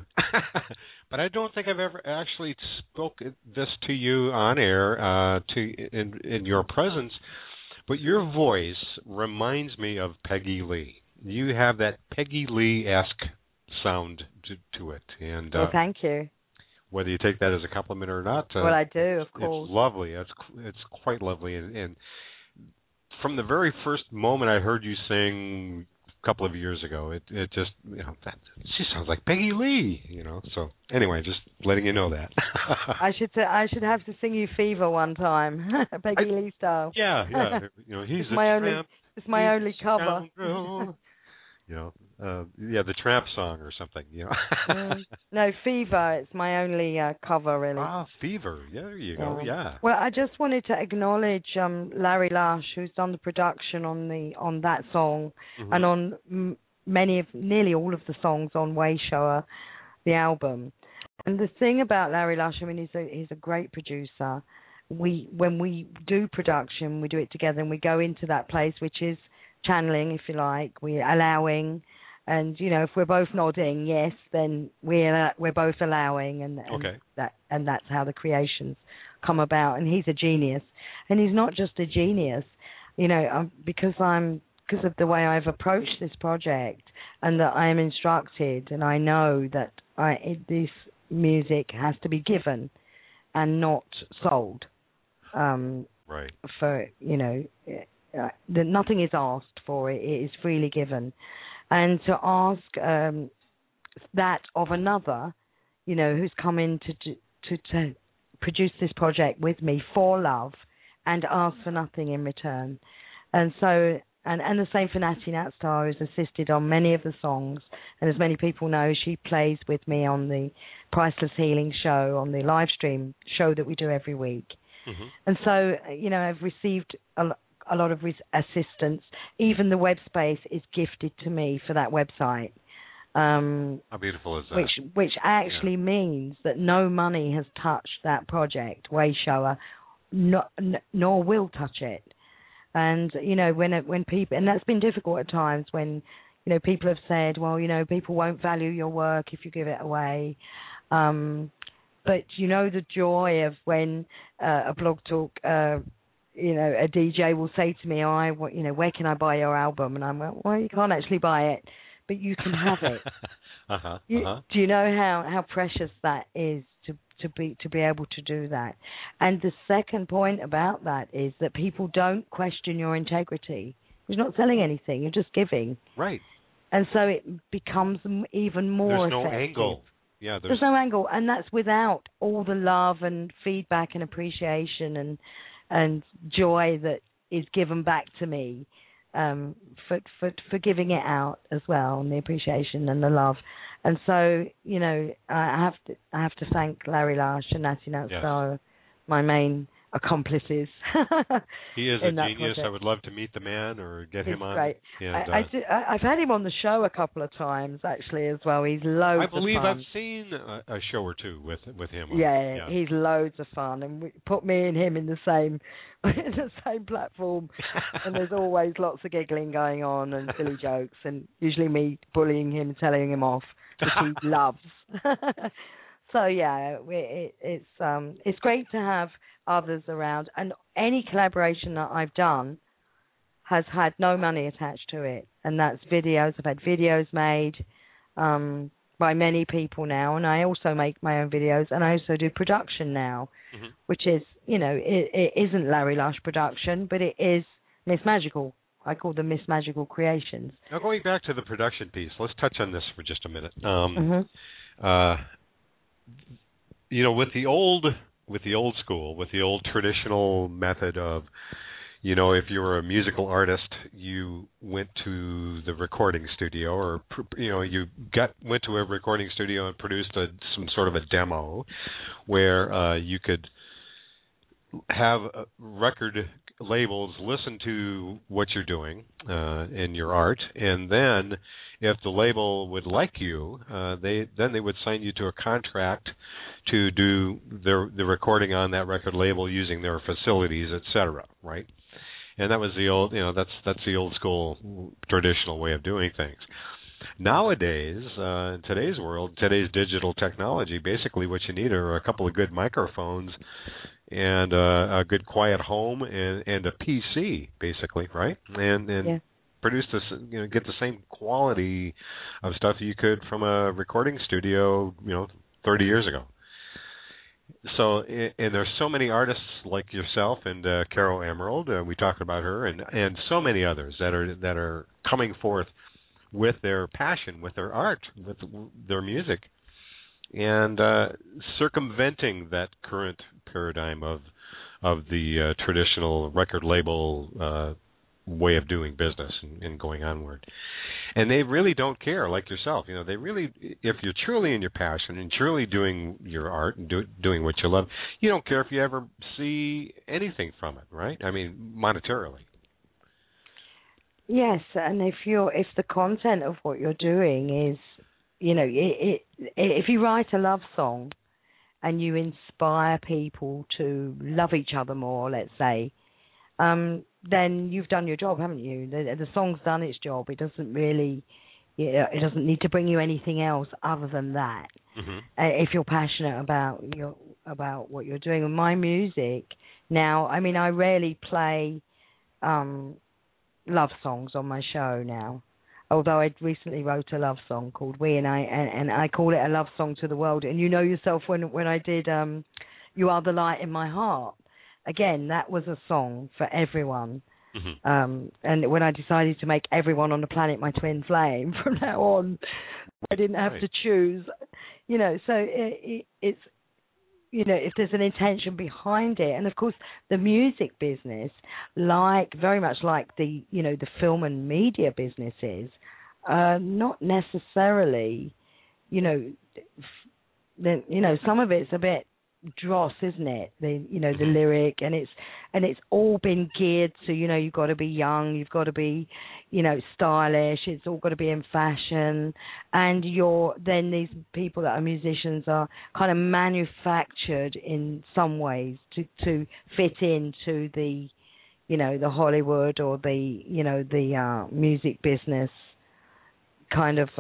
but I don't think I've ever actually spoke this to you on air, in your presence. But your voice reminds me of Peggy Lee. You have that Peggy Lee-esque sound to it, and well, thank you. Whether you take that as a compliment or not, well, I do, of course. It's lovely. It's quite lovely, and from the very first moment I heard you sing a couple of years ago, it just she sounds like Peggy Lee, So anyway, just letting you know that. I should have to sing you Fever one time, Peggy Lee style. Yeah. He's it's my only cover. The Tramp song or something, No, Fever. It's my only cover, really. Ah, Fever. Yeah, there you go. Yeah. Well, I just wanted to acknowledge Larry Lush, who's done the production on that song, and on nearly all of the songs on Wayshower, the album. And the thing about Larry Lush, he's a great producer. When we do production, we do it together, and we go into that place, which is channeling, if you like. We're allowing, and if we're both nodding yes, then we're both allowing, and that's how the creations come about. And he's a genius, and he's not just a genius, because of the way I've approached this project. and that I am instructed, and I know that this music has to be given and not sold. Right. For that nothing is asked for it; it is freely given, and to ask that of another, who's come in to produce this project with me for love and ask for nothing in return. And so, and the same for Natty Natstar, who's assisted on many of the songs. And as many people know, she plays with me on the Priceless Healing show, on the live stream show that we do every week. Mm-hmm. And so, I've received a lot of assistance. Even the web space is gifted to me for that website. How beautiful is that? Which actually means that no money has touched that project, Wayshower, nor will touch it. And when people, and that's been difficult at times when people have said, well, people won't value your work if you give it away. But the joy of when a Blog Talk, a DJ will say to me, where can I buy your album? And I'm like, well, you can't actually buy it, but you can have it. Do you know how precious that is to be able to do that? And the second point about that is that people don't question your integrity. You're not selling anything; you're just giving. Right. And so it becomes even more effective. There's no angle. Yeah, there's no angle, and that's without all the love and feedback and appreciation and joy that is given back to me. For giving it out as well, and the appreciation and the love. And so, I have to thank Larry Lash and Natty Natstar, my main accomplices. He is a genius. Project. I would love to meet the man or get him on. Great. I've had him on the show a couple of times actually as well. He's loads of fun. I believe I've seen a show or two with him. Yeah, he's loads of fun, and we put me and him in the same platform, and there's always lots of giggling going on and silly jokes, and usually me bullying him, telling him off, which he loves. So yeah, it's great to have others around, and any collaboration that I've done has had no money attached to it, and that's videos. I've had videos made by many people now, and I also make my own videos, and I also do production now, which is, it isn't Larry Lush production, but it is Miss Magical. I call them Miss Magical Creations. Now, going back to the production piece, let's touch on this for just a minute. With the old school, with the old traditional method of, if you were a musical artist, you went to the recording studio, or went to a recording studio and produced some sort of a demo, where you could have record labels listen to what you're doing in your art, and then if the label would like you, they would sign you to a contract to do the recording on that record label using their facilities, etc. Right? And that was the old, that's the old school traditional way of doing things. Nowadays, in today's world, today's digital technology, basically what you need are a couple of good microphones and a good quiet home and a PC, basically, right? And produce this, get the same quality of stuff you could from a recording studio, 30 years ago. So, and there's so many artists like yourself and Caro Emerald. We talked about her, and so many others that are coming forth with their passion, with their art, with their music, and circumventing that current paradigm of the traditional record label way of doing business and going onward. And they really don't care, like yourself. They really, if you're truly in your passion and truly doing your art and doing what you love, you don't care if you ever see anything from it, right? I mean, monetarily. Yes, and if the content of what you're doing is, if you write a love song and you inspire people to love each other more, let's say, then you've done your job, haven't you? The song's done its job. It doesn't really, it doesn't need to bring you anything else other than that. If you're passionate about what you're doing. And my music now, I rarely play love songs on my show now. although I recently wrote a love song called We, and I call it a love song to the world. And you know yourself when I did You Are the Light in My Heart. Again, that was a song for everyone. Mm-hmm. And when I decided to make everyone on the planet my twin flame, from now on, I didn't have to choose. You know, so it's, you know, if there's an intention behind it. And, of course, the music business, very much like the, you know, the film and media businesses, not necessarily, you know, some of it's a bit dross, isn't it? The lyric, and it's all been geared to, you know, you've got to be young, you've got to be, you know, stylish, it's all got to be in fashion, and then these people that are musicians are kind of manufactured in some ways to fit into the, you know, the Hollywood or the, you know, the music business kind of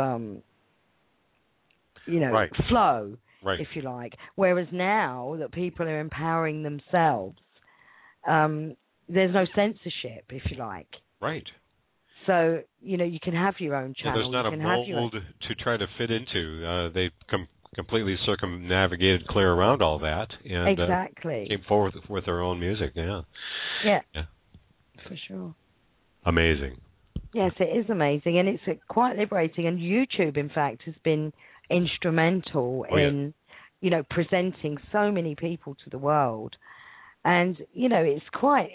right. flow. Right. If you like. Whereas now that people are empowering themselves, there's no censorship, if you like. Right. So, you know, you can have your own channel. There's not a mold to try to fit into. They completely circumnavigated clear around all that. And, exactly. Came forward with their own music, yeah. Yeah. For sure. Amazing. Yes, it is amazing. And it's quite liberating. And YouTube, in fact, has been instrumental in, you know, presenting so many people to the world, and you know, it's quite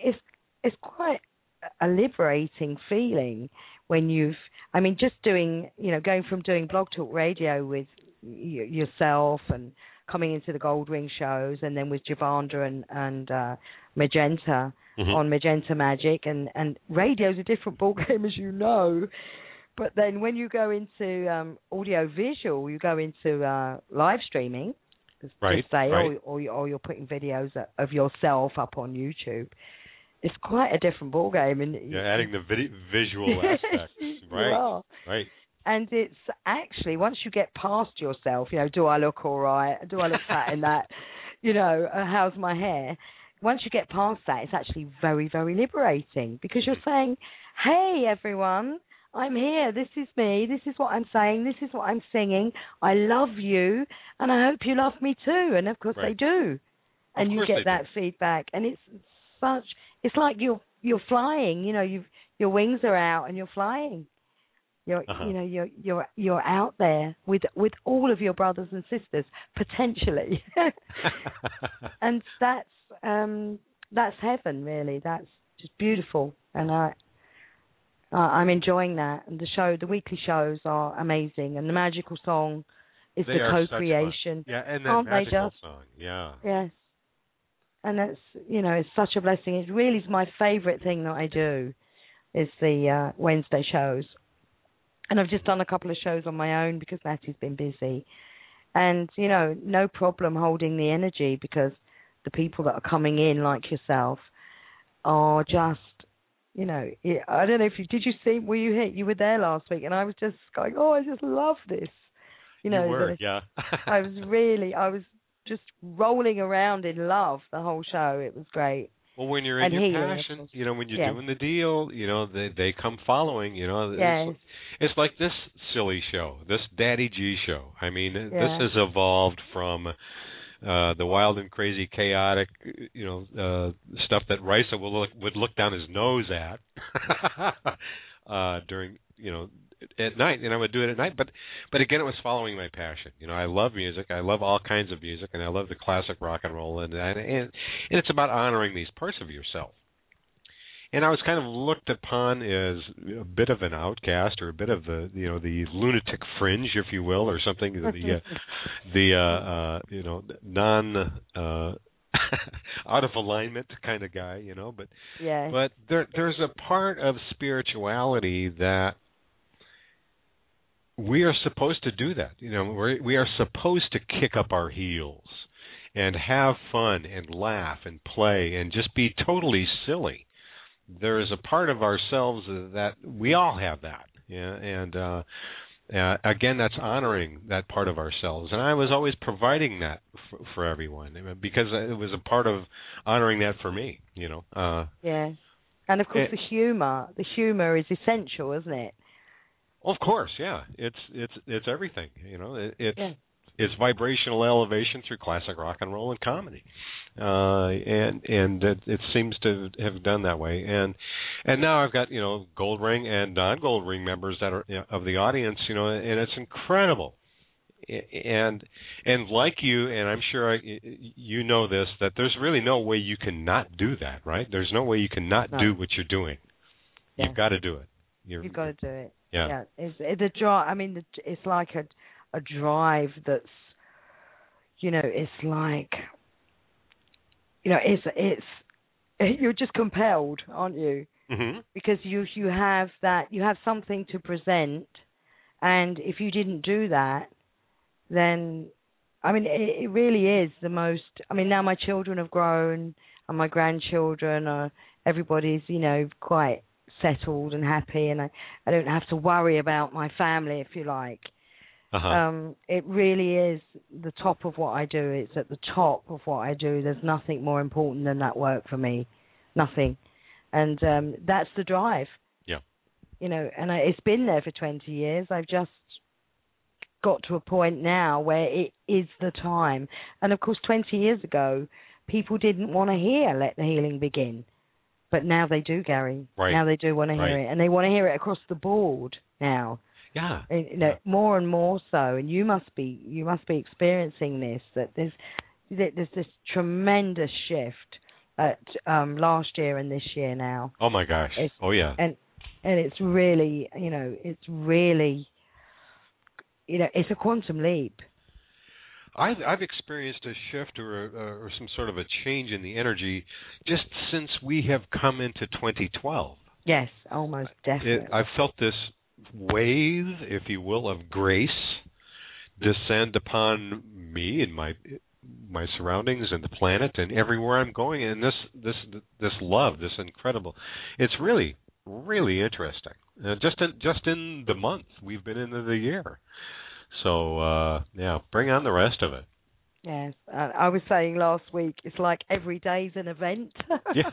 a liberating feeling when just doing, you know, going from doing Blog Talk Radio with yourself and coming into the Goldwing shows, and then with Javandra and Magenta on Magenta Magic, and radio's a different ballgame, as you know. But then when you go into audio-visual, you go into live streaming, right, or you're putting videos of yourself up on YouTube. It's quite a different ballgame. And you're adding the visual aspects. Right, right. And it's actually, once you get past yourself, you know, do I look all right? Do I look fat in that? You know, how's my hair? Once you get past that, it's actually very, very liberating, because you're saying, hey, everyone, I'm here. This is me. This is what I'm saying. This is what I'm singing. I love you, and I hope you love me too. And of course they do. And you get that feedback, and it's like you're flying. You know, your wings are out, and you're flying. You know, you're out there with all of your brothers and sisters potentially, and that's heaven, really. That's just beautiful, and I'm enjoying that. And the weekly shows are amazing. And the Magical Song is the co-creation. Yeah, and that Magical Song, yeah. Yes. And that's, you know, it's such a blessing. It really is my favorite thing that I do, is the Wednesday shows. And I've just done a couple of shows on my own because Natty's been busy. And, you know, no problem holding the energy, because the people that are coming in, like yourself, are just, you know, I don't know if you were there last week, and I was just going, oh, I just love this. You know, you were, yeah. I was just rolling around in love the whole show. It was great. Well, when you're in your passion, you know, when you're doing the deal, you know, they come following, you know. It's like this silly show, this Daddy G show. I mean, this has evolved from the wild and crazy, chaotic, you know, stuff that Risa would look down his nose at during, you know, at night, and I would do it at night. But again, it was following my passion. You know, I love music. I love all kinds of music, and I love the classic rock and roll, and it's about honoring these parts of yourself. And I was kind of looked upon as a bit of an outcast, or a bit of the, you know, the lunatic fringe, if you will, or something. The you know, non out of alignment kind of guy, you know. But there's a part of spirituality that we are supposed to do that. You know, we are supposed to kick up our heels and have fun and laugh and play and just be totally silly. There is a part of ourselves that we all have that. Yeah, and again, that's honoring that part of ourselves. And I was always providing that for everyone, because it was a part of honoring that for me, you know. And of course the humor is essential, isn't it? Of course, yeah. It's everything. It's vibrational elevation through classic rock and roll and comedy, and it seems to have done that way. And now I've got gold ring and non-gold ring members that are of the audience, and it's incredible. And like you, and I'm sure you know this, that there's really no way you can not do that, right? There's no way you can not do what you're doing. Yeah. You've got to do it. You've got to do it. Yeah. It's the drive. I mean, it's like a drive that's, it's like, it's you're just compelled, aren't you? Mm-hmm. Because you have something to present, and if you didn't do that, then, I mean, it really is the most. I mean, now my children have grown, and my grandchildren everybody's, quite settled and happy, and I don't have to worry about my family, if you like. Uh-huh. It really is the top of what I do. It's at the top of what I do. There's nothing more important than that work for me. Nothing. And that's the drive. Yeah. And it's been there for 20 years. I've just got to a point now where it is the time. And, of course, 20 years ago, people didn't want to hear Let the Healing Begin. But now they do, Gary. Right. Now they do want to hear it. And they want to hear it across the board now. Yeah. More and more so. And you must be experiencing this, that there's this tremendous shift at last year and this year now. Oh, my gosh. Yeah. And it's really, it's a quantum leap. I've experienced a shift or some sort of a change in the energy just since we have come into 2012. Yes, almost definitely. I've felt this wave, if you will, of grace descend upon me and my surroundings and the planet and everywhere I'm going. And this love, this incredible, it's really, really interesting. Just in the month we've been into the year. So, bring on the rest of it. Yes. I was saying last week, it's like every day's an event. Yeah.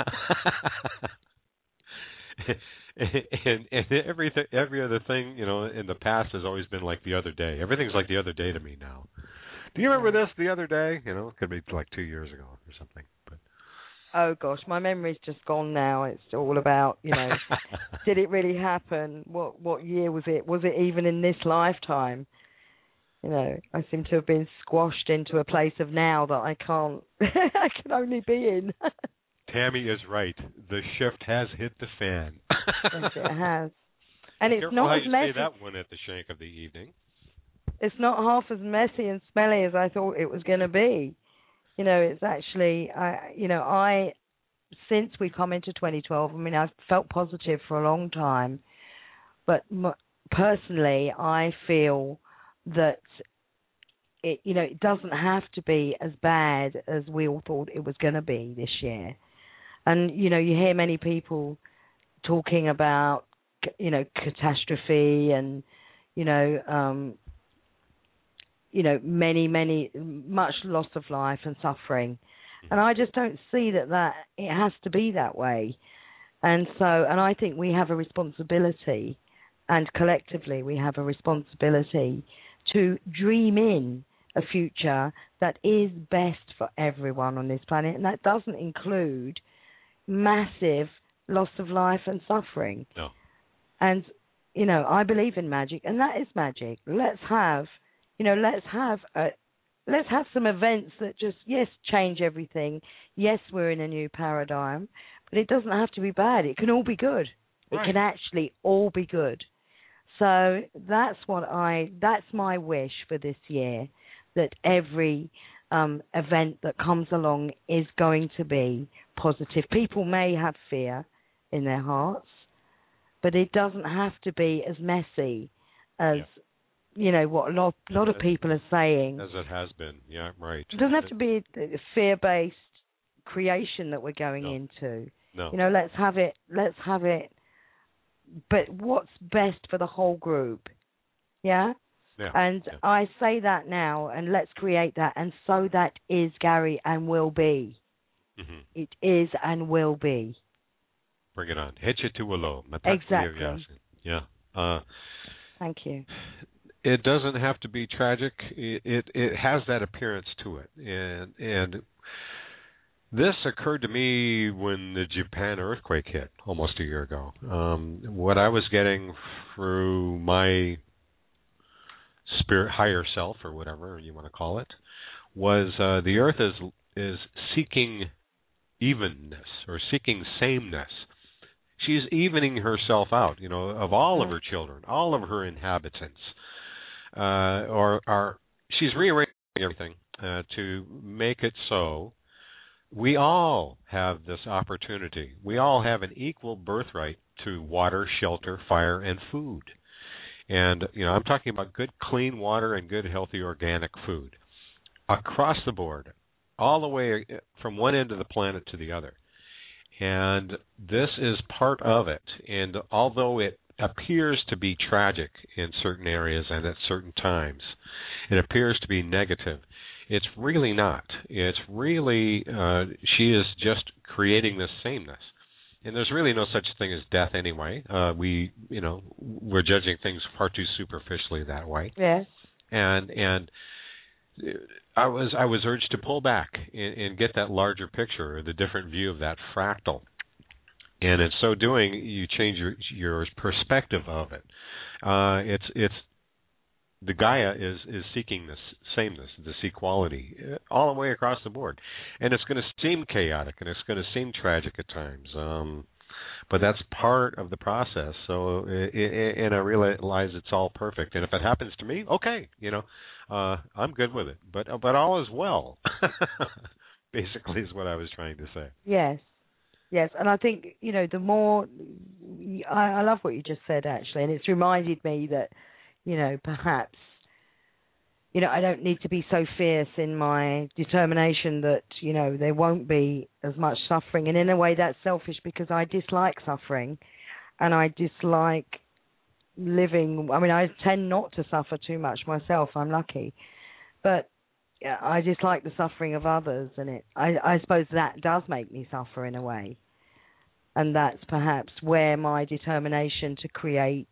and every other thing, in the past has always been like the other day. Everything's like the other day to me now. Do you remember this the other day? It could be like 2 years ago or something. But oh, gosh, my memory's just gone now. It's all about, did it really happen? What year was it? Was it even in this lifetime? I seem to have been squashed into a place of now that I can't, I can only be in. Tammy is right. The shift has hit the fan. Yes, it has. And it's careful not how as you messy. say that one at the shank of the evening. It's not half as messy and smelly as I thought it was going to be. It's actually, since we come into 2012, I've felt positive for a long time. But personally, I feel that it doesn't have to be as bad as we all thought it was going to be this year. And, you hear many people talking about, catastrophe and, much loss of life and suffering. And I just don't see that it has to be that way. And I think we have a responsibility, and collectively we have a responsibility to dream in a future that is best for everyone on this planet. And that doesn't include massive loss of life and suffering. No. And, I believe in magic, and that is magic. Let's have some events that just, yes, change everything. Yes, we're in a new paradigm, but it doesn't have to be bad. It can all be good. Right. It can actually all be good. So that's my wish for this year, that every event that comes along is going to be positive. People may have fear in their hearts, but it doesn't have to be as messy as, what a lot of people are saying. As it has been, yeah, right. It doesn't have to be a fear-based creation that we're going into. No. Let's have it, but what's best for the whole group, yeah? Yeah. And I say that now, and let's create that, and so that is, Gary, and will be. Mm-hmm. It is and will be. Bring it on. Heche tu alo. Exactly. Yeah. Thank you. It doesn't have to be tragic. It has that appearance to it, and this occurred to me when the Japan earthquake hit almost a year ago. What I was getting through my spirit, higher self, or whatever you want to call it, was the Earth is seeking evenness or seeking sameness. She's evening herself out, of all of her children, all of her inhabitants, she's rearranging everything to make it so we all have this opportunity. We all have an equal birthright to water, shelter, fire, and food. And, I'm talking about good, clean water and good, healthy, organic food across the board, all the way from one end of the planet to the other. And this is part of it. And although it appears to be tragic in certain areas and at certain times, it appears to be negative, it's really not. It's really, she is just creating this sameness. And there's really no such thing as death anyway. We're judging things far too superficially that way. Yes. And I was urged to pull back and get that larger picture, the different view of that fractal. And in so doing, you change your perspective of it. It's the Gaia is seeking this sameness, this equality, all the way across the board. And it's going to seem chaotic and it's going to seem tragic at times. But that's part of the process. So, and I realize it's all perfect. And if it happens to me, okay, I'm good with it. But all is well, basically, is what I was trying to say. Yes, and I think, the more, I love what you just said, actually, and it's reminded me that, perhaps, I don't need to be so fierce in my determination that, there won't be as much suffering. And in a way, that's selfish because I dislike suffering and I dislike living. I mean, I tend not to suffer too much myself. I'm lucky. But I dislike the suffering of others. And I suppose that does make me suffer in a way. And that's perhaps where my determination to create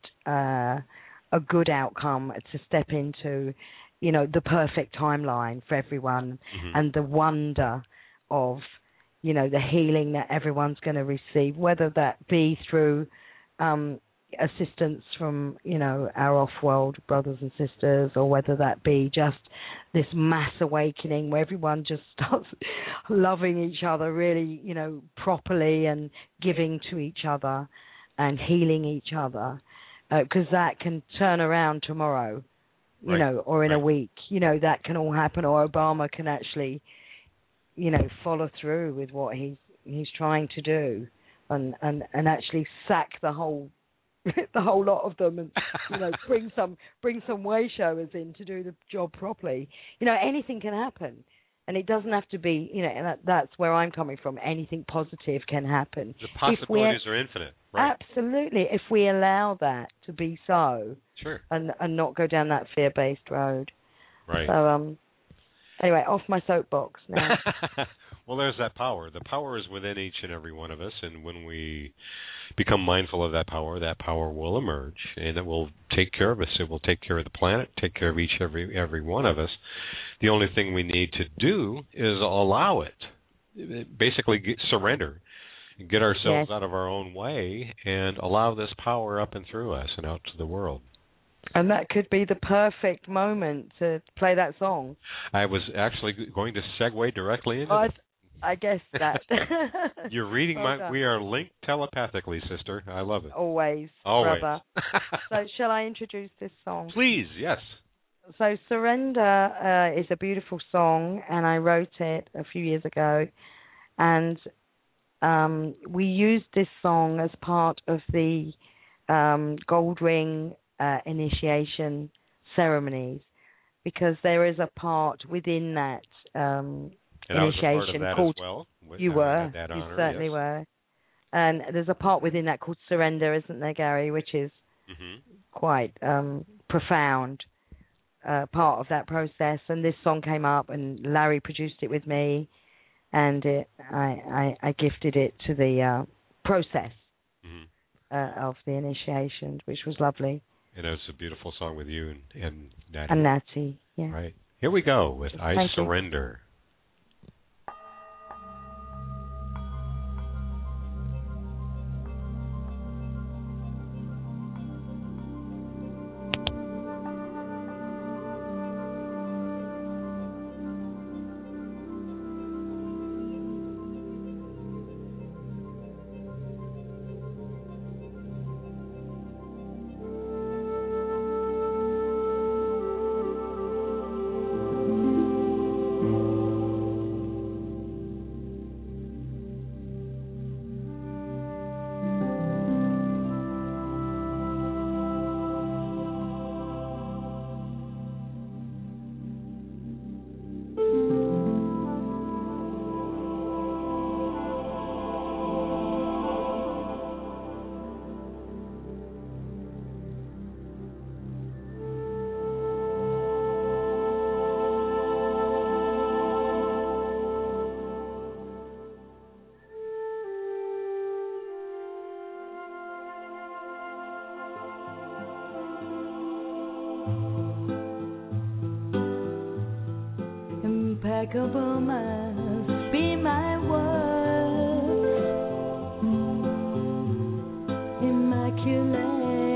a good outcome, to step into, the perfect timeline for everyone, and the wonder of, the healing that everyone's going to receive, whether that be through assistance from, our off-world brothers and sisters, or whether that be just this mass awakening where everyone just starts loving each other really, properly, and giving to each other and healing each other. Because that can turn around tomorrow, or in a week. That can all happen, or Obama can actually, follow through with what he's trying to do, and actually sack the whole lot of them, and bring some way showers in to do the job properly. Anything can happen. And it doesn't have to be, and that's where I'm coming from. Anything positive can happen. The possibilities are infinite. Right. Absolutely. If we allow that to be so. Sure. And not go down that fear-based road. Right. So, anyway, off my soapbox now. Well, there's that power. The power is within each and every one of us. And when we become mindful of that power will emerge. And it will take care of us. It will take care of the planet, take care of every one of us. The only thing we need to do is allow it, basically surrender, get ourselves out of our own way, and allow this power up and through us and out to the world. And that could be the perfect moment to play that song. I was actually going to segue directly into that. I guess that. You're reading we are linked telepathically, sister. I love it. Always. Brother. So shall I introduce this song? Please, yes. So Surrender is a beautiful song, and I wrote it a few years ago. And we used this song as part of the Gold Ring initiation ceremonies, because there is a part within that initiation called... You were. You certainly were. And there's a part within that called Surrender, isn't there, Gary, which is quite profound. Part of that process, and this song came up, and Larry produced it with me, and I gifted it to the process of the initiation, which was lovely. And it's a beautiful song with you and Natty. And Natty, yeah. Right. Here we go with I Surrender. Impeccable must be my word, immaculate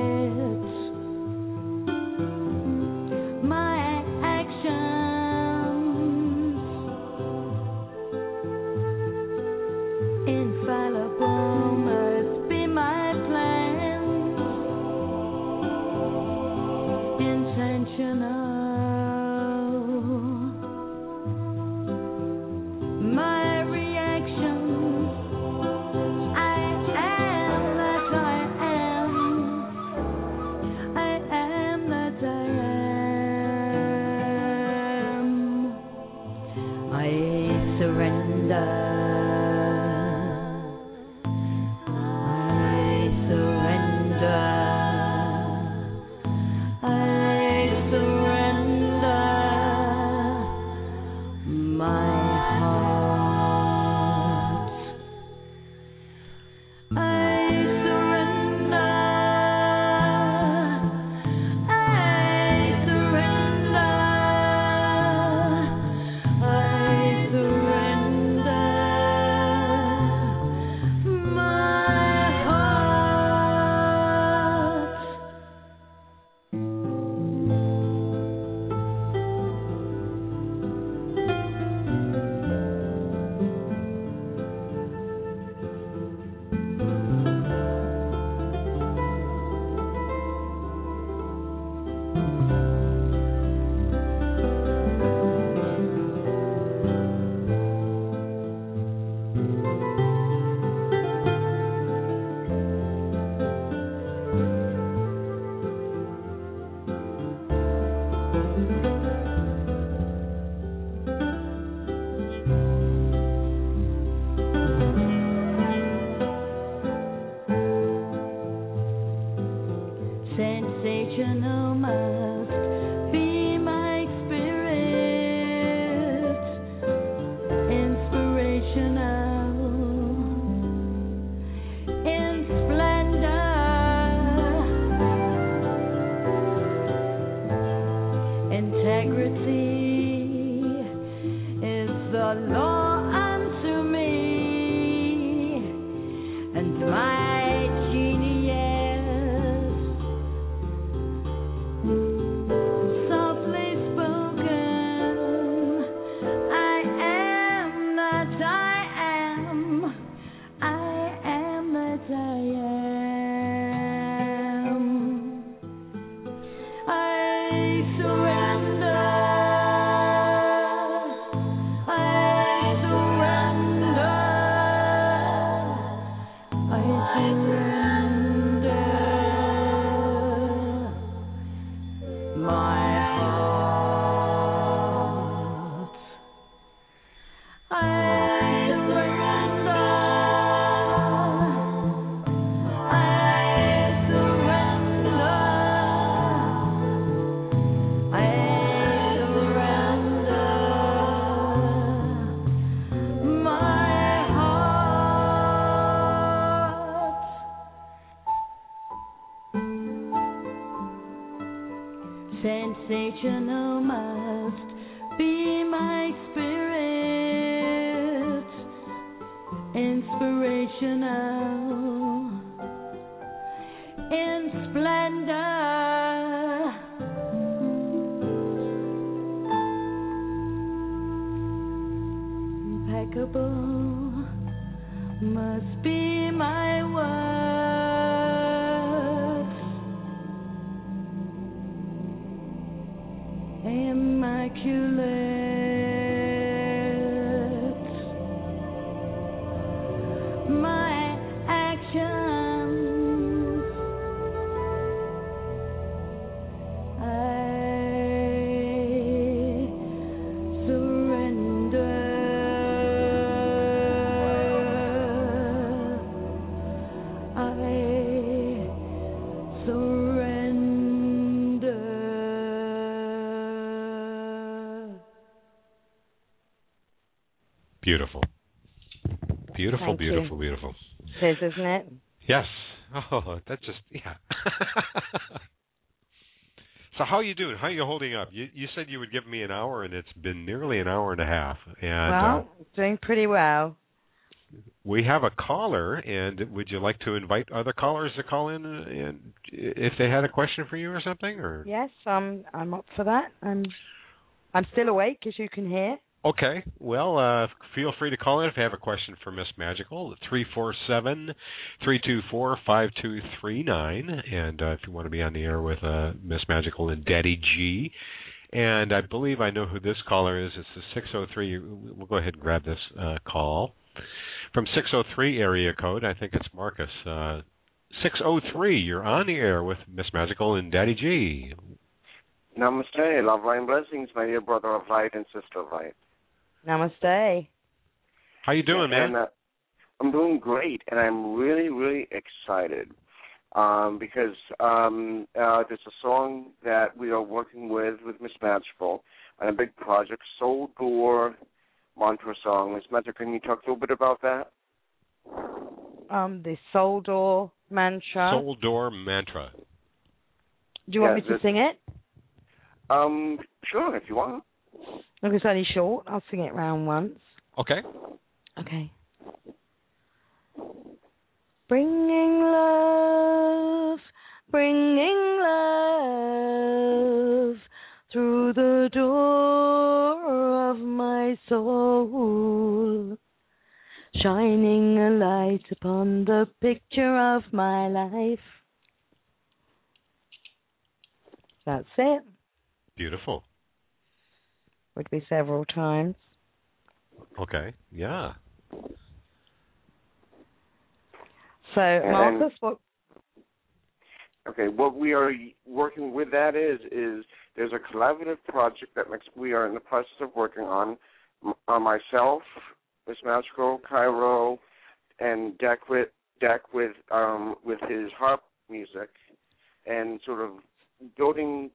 my actions, infallible must be my plans, intentional. My inspirational must be my spirit, inspirational in splendor. Impeccable must be my works, immaculate my actions. I surrender. Beautiful. Beautiful, Thank beautiful, you. beautiful. It is, isn't it? Yes. Oh, that's just, yeah. So how are you doing? How are you holding up? You said you would give me an hour, and it's been nearly an hour and a half. And Well, doing pretty well. we have a caller, and would you like to invite other callers to call in and if they had a question for you or something? Or Yes, I'm up for that. I'm still awake, as you can hear. Okay. Well, feel free to call in if you have a question for Miss Magical, 347-324-5239. And if you want to be on the air with Miss Magical and Daddy G. And I believe I know who this caller is. It's the 603. We'll go ahead and grab this call. From 603 area code, I think it's Marcus. 603, you're on the air with Miss Magical and Daddy G. Namaste. Love, light, and blessings, my dear brother of light and sister of light. Namaste. How you doing, man? And, I'm doing great, and I'm really, really excited because there's a song that we are working with Miss Magical on a big project, Soul Door mantra song. Miss Magical, can you talk a little bit about that? The Soul Door mantra. Soul Door mantra. Do you want me to sing it? Sure, if you want. Look, it's only short. I'll sing it round once. Okay. Okay. Bringing love through the door of my soul, shining a light upon the picture of my life. That's it. Beautiful. Would be several times. Okay. Yeah. So, Marcus, what? Okay, what we are working with that is there's a collaborative project that we are in the process of working on. Myself, Miss Magical, Cairo, and Deck with his harp music, and sort of building,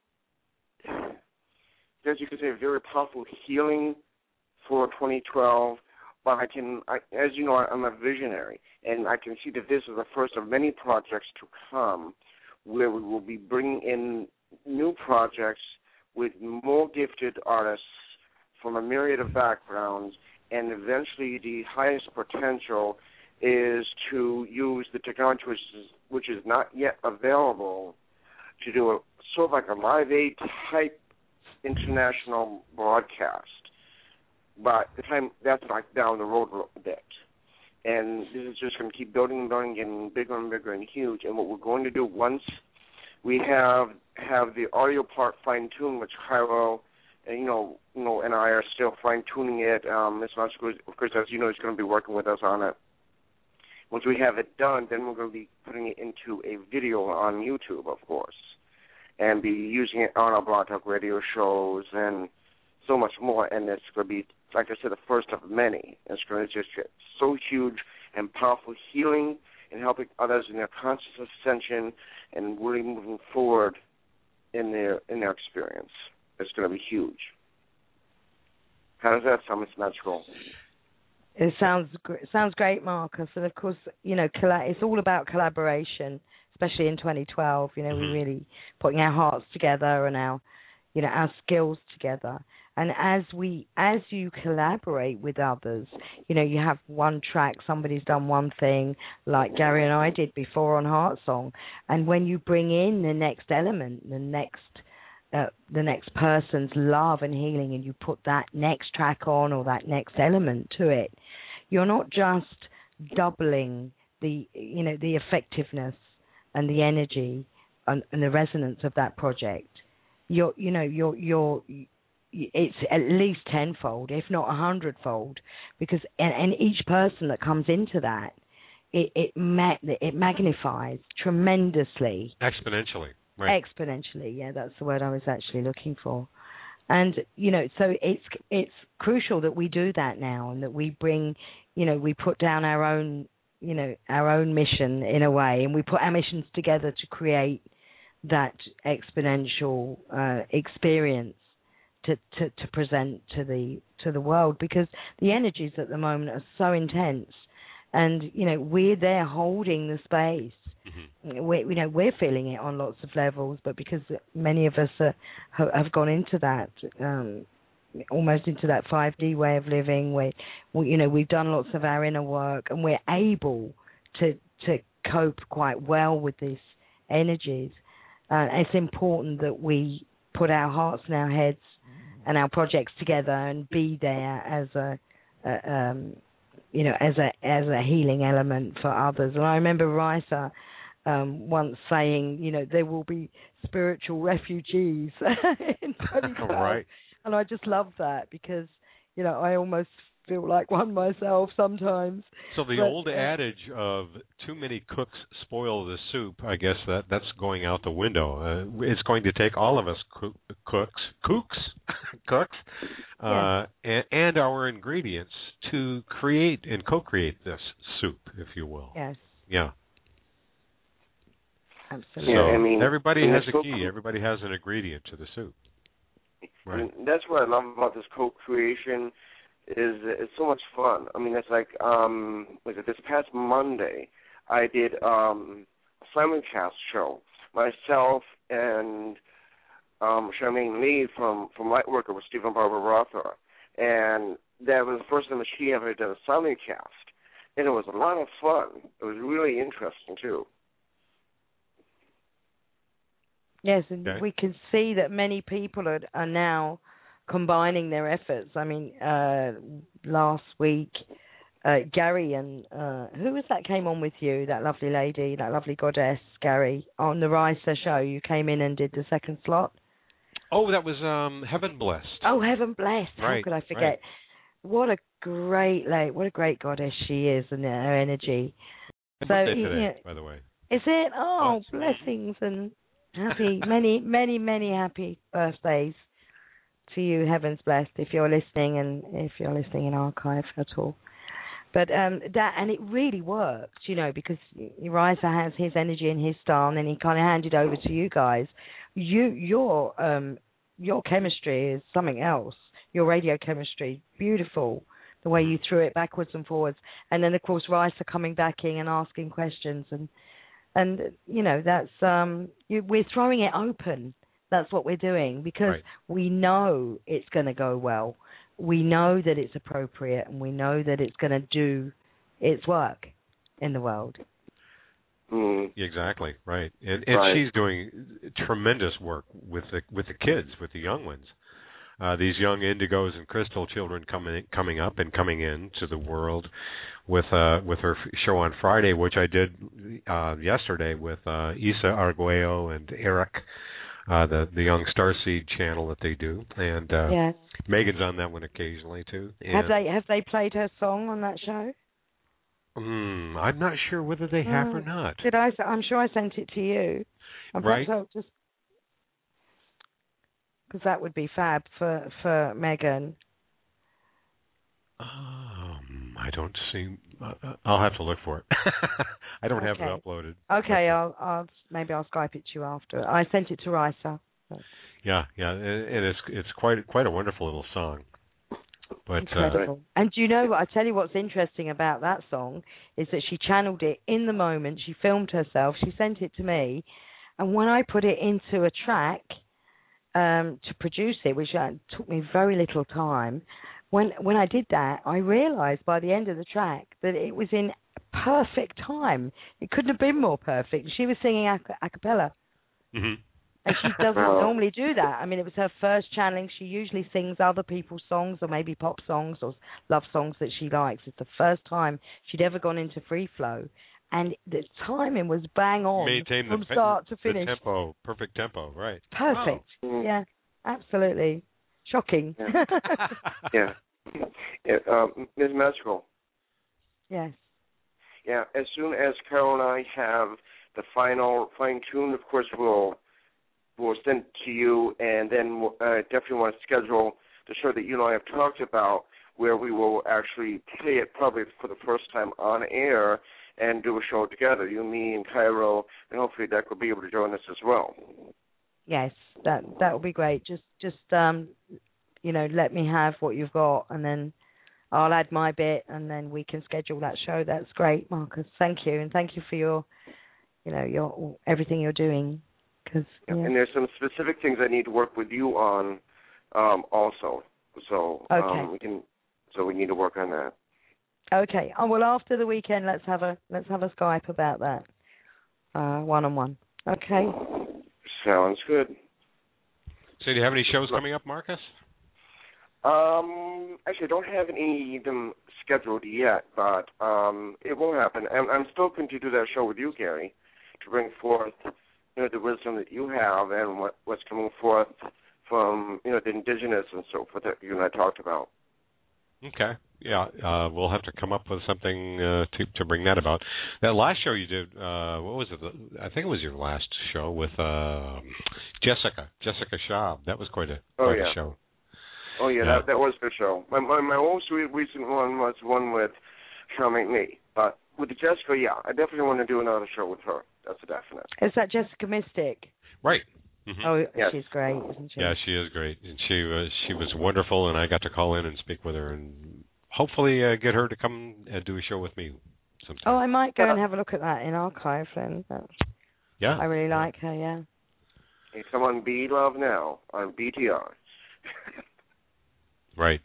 as you could say, a very powerful healing for 2012. But as you know, I'm a visionary, and I can see that this is the first of many projects to come, where we will be bringing in new projects with more gifted artists from a myriad of backgrounds, and eventually the highest potential is to use the technology which is not yet available to do a sort of like a Live Aid type international broadcast. But the time that's like down the road a bit. And this is just going to keep building and building, getting bigger and bigger and huge. And what we're going to do once we have the audio part fine-tuned, which Cairo and and I are still fine-tuning it. Ms. Magical, of course, as you know, is going to be working with us on it. Once we have it done, then we're going to be putting it into a video on YouTube, of course, and be using it on our Blog Talk radio shows and so much more. And it's going to be, like I said, the first of many. It's going to just get so huge and powerful healing and helping others in their conscious ascension and really moving forward in their experience. It's going to be huge. How does that sound, Ms. Magical? It sounds great, Marcus. And of course, it's all about collaboration, especially in 2012. We're really putting our hearts together and our our skills together. And as you collaborate with others, you have one track, somebody's done one thing, like Gary and I did before on Heart Song, and when you bring in the next element, the next person's love and healing, and you put that next track on or that next element to it, you're not just doubling the effectiveness and the energy and the resonance of that project. It's at least tenfold, if not 100-fold, because and each person that comes into that, it magnifies tremendously. Exponentially, right? Exponentially, yeah, that's the word I was actually looking for. And so it's crucial that we do that now, and that we bring, we put down our own mission in a way, and we put our missions together to create that exponential experience to present to the world, because the energies at the moment are so intense, and we're there holding the space. Mm-hmm. We're feeling it on lots of levels, but because many of us have gone into that almost into that 5D way of living, we've done lots of our inner work, and we're able to cope quite well with these energies. It's important that we put our hearts and our heads and our projects together and be there as a healing element for others. And I remember Raisa once saying, there will be spiritual refugees in 2012. Right. And I just love that, because I almost feel like one myself sometimes. So the old adage of too many cooks spoil the soup, I guess that's going out the window. It's going to take all of us cooks, and our ingredients to create and co-create this soup, if you will. Yes. Yeah. Absolutely. So everybody has a key. Everybody has an ingredient to the soup. Right. And that's what I love about this co-creation. It's so much fun. It's like this past Monday, I did a simulcast show. Myself and Charmaine Lee from Lightworker with Stephen Barbara Rother, and that was the first time that she ever did a simulcast, and it was a lot of fun. It was really interesting too. Yes, and we can see that many people are now combining their efforts. Last week, Gary and who was that came on with you? That lovely lady, that lovely goddess, Gary, on the Raisa show. You came in and did the second slot. Oh, that was Heaven Blessed. Oh, Heaven Blessed. Right, how could I forget? Right. What a great goddess she is, and her energy. Happy birthday today, by the way. Is it? Oh, blessings and happy many happy birthdays to you, Heaven's Blessed, if you're listening, and if you're listening in archive at all. But and it really worked, because Raisa has his energy and his style, and then he kind of handed over to you guys. Your chemistry is something else. Your radio chemistry, beautiful. The way you threw it backwards and forwards, and then of course Raisa coming back in and asking questions, and that's we're throwing it open. That's what we're doing, because we know it's going to go well. We know that it's appropriate, and we know that it's going to do its work in the world. Exactly, right. And she's doing tremendous work with the kids, with the young ones. These young indigos and crystal children coming up and coming into the world with her show on Friday, which I did yesterday with Isa Arguello and Eric, the Young Starseed channel that they do, and Megan's on that one occasionally too. And have they played her song on that show? I'm not sure whether they have or not. Did I? I'm sure I sent it to you. Right. Just because that would be fab for Megan. I don't see. I'll have to look for it. I don't have it uploaded. Okay, I'll Skype it to you after. I sent it to Raisa. Yeah, and it's quite a wonderful little song. But incredible. And do you know what? I tell you what's interesting about that song is that she channeled it in the moment. She filmed herself. She sent it to me, and when I put it into a track, to produce it, which took me very little time. When I did that, I realised by the end of the track that it was in perfect time. It couldn't have been more perfect. She was singing a cappella. Mm-hmm. And she doesn't normally do that. I mean, it was her first channeling. She usually sings other people's songs or maybe pop songs or love songs that she likes. It's the first time she'd ever gone into free flow. And the timing was bang on from start to finish. The tempo, perfect tempo, right. Perfect. Oh. Yeah, absolutely. Shocking. Yeah. Ms. Magical. Yes. Yeah, as soon as Carol and I have the final fine-tune, of course, we'll send it to you, and then we'll, definitely want to schedule the show that you and I have talked about, where we will actually play it probably for the first time on air and do a show together, you, me, and Cairo, and hopefully Deck will be able to join us as well. Yes, that would be great. Just let me have what you've got, and then I'll add my bit, and then we can schedule that show. That's great, Marcus. Thank you, and thank you for your everything you're doing. And there's some specific things I need to work with you on, also. So okay. We need to work on that. Okay. Oh well, after the weekend, let's have a Skype about that, one-on-one. Okay. Sounds good. So, do you have any shows coming up, Marcus? Actually, I don't have any of them scheduled yet, but it will happen. I'm still going to do that show with you, Gary, to bring forth the wisdom that you have and what's coming forth from the indigenous and so forth that you and I talked about. Okay. Yeah, we'll have to come up with something to bring that about. That last show you did, what was it? I think it was your last show with Jessica Schaub. That was quite a show. Oh yeah, that was the show. My most recent one was one with Charmaine Lee, but with Jessica, I definitely want to do another show with her. That's a definite. Is that Jessica Mystic? Right. Mm-hmm. Oh, yes. She's great, isn't she? Yeah, she is great, and she was wonderful, and I got to call in and speak with her, and hopefully get her to come and do a show with me sometime. Oh, I might go and have a look at that in archive then. Yeah. I really like her, yeah. Hey, come on, Be Love Now on BTR. Right.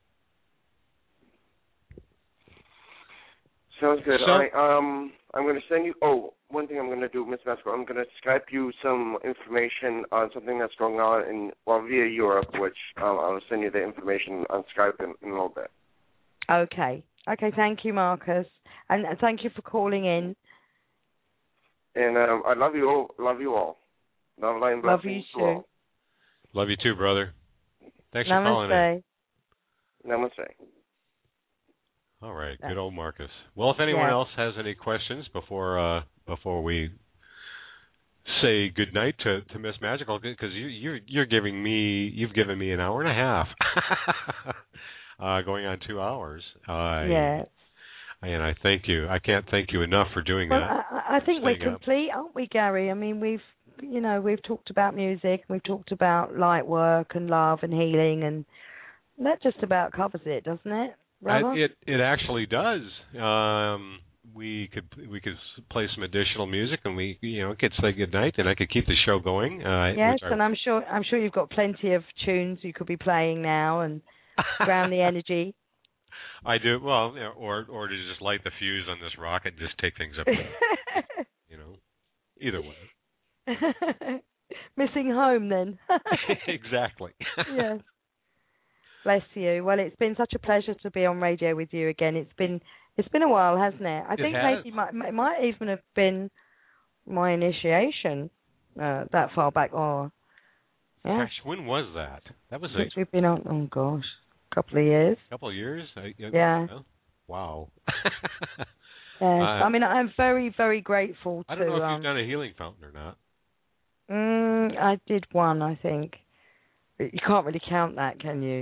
Sounds good. So, I'm going to send you. Oh, one thing I'm going to do, Ms. Masco, I'm going to Skype you some information on something that's going on via Europe, which I'll send you the information on Skype in a little bit. Okay. Thank you, Marcus, and thank you for calling in. And I love you all. Love you all. Love, light, and blessings to all. Love you too, brother. Thanks for calling in. Namaste. All right, good old Marcus. Well, if anyone else has any questions before we say good night to Miss Magical, because you've given me an hour and a half, going on 2 hours. Yes. And I thank you. I can't thank you enough for doing that. I think we're complete, aren't we, Gary? I mean, we've talked about music, we've talked about light work and love and healing, and that just about covers it, doesn't it? It actually does. We could play some additional music, and we could say good night, and I could keep the show going. Yes, and I'm sure you've got plenty of tunes you could be playing now and ground the energy. I do. Well, or to just light the fuse on this rocket and just take things up. Either way. Missing home then. Exactly. Yes. Bless you. Well, it's been such a pleasure to be on radio with you again. It's been a while, hasn't it? I think maybe it might even have been my initiation that far back. Or gosh, when was that? That was since we've been on. Oh gosh, a couple of years. Yeah. Wow. Yes. I mean, I'm very, very grateful to. I don't know if you've done a healing fountain or not. I did one, I think. You can't really count that, can you?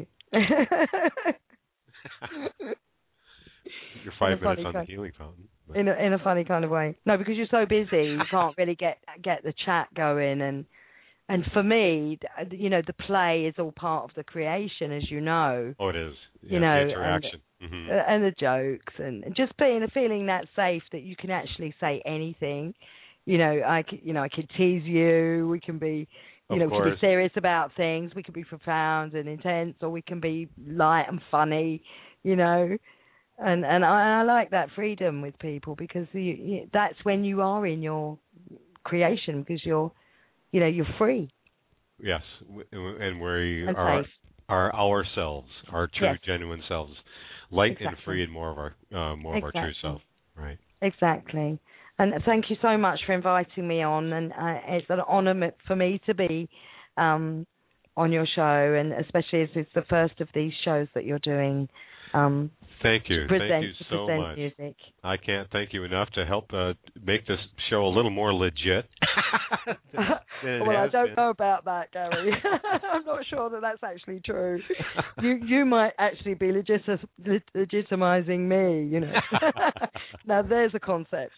You're 5 minutes on the healing fountain. In a funny kind of way. No, because you're so busy, you can't really get the chat going. And for me, the play is all part of the creation, as you know. Oh, it is. Yeah, the interaction. And the jokes, and just feeling that safe that you can actually say anything. I can tease you. We can be, we can be serious about things. We can be profound and intense, or we can be light and funny, And I like that freedom with people, because that's when you are in your creation, because you're free. Yes, and we and are safe. Ourselves, our true, genuine selves, light exactly. and free, and more of our true self. Right. Exactly. And thank you so much for inviting me on. And it's an honor for me to be on your show, and especially as it's the first of these shows that you're doing. Thank you. Thank you so much. Music. I can't thank you enough to help make this show a little more legit. Well, I don't know about that, Gary. I'm not sure that that's actually true. You might actually be legitimizing me, Now, there's a concept.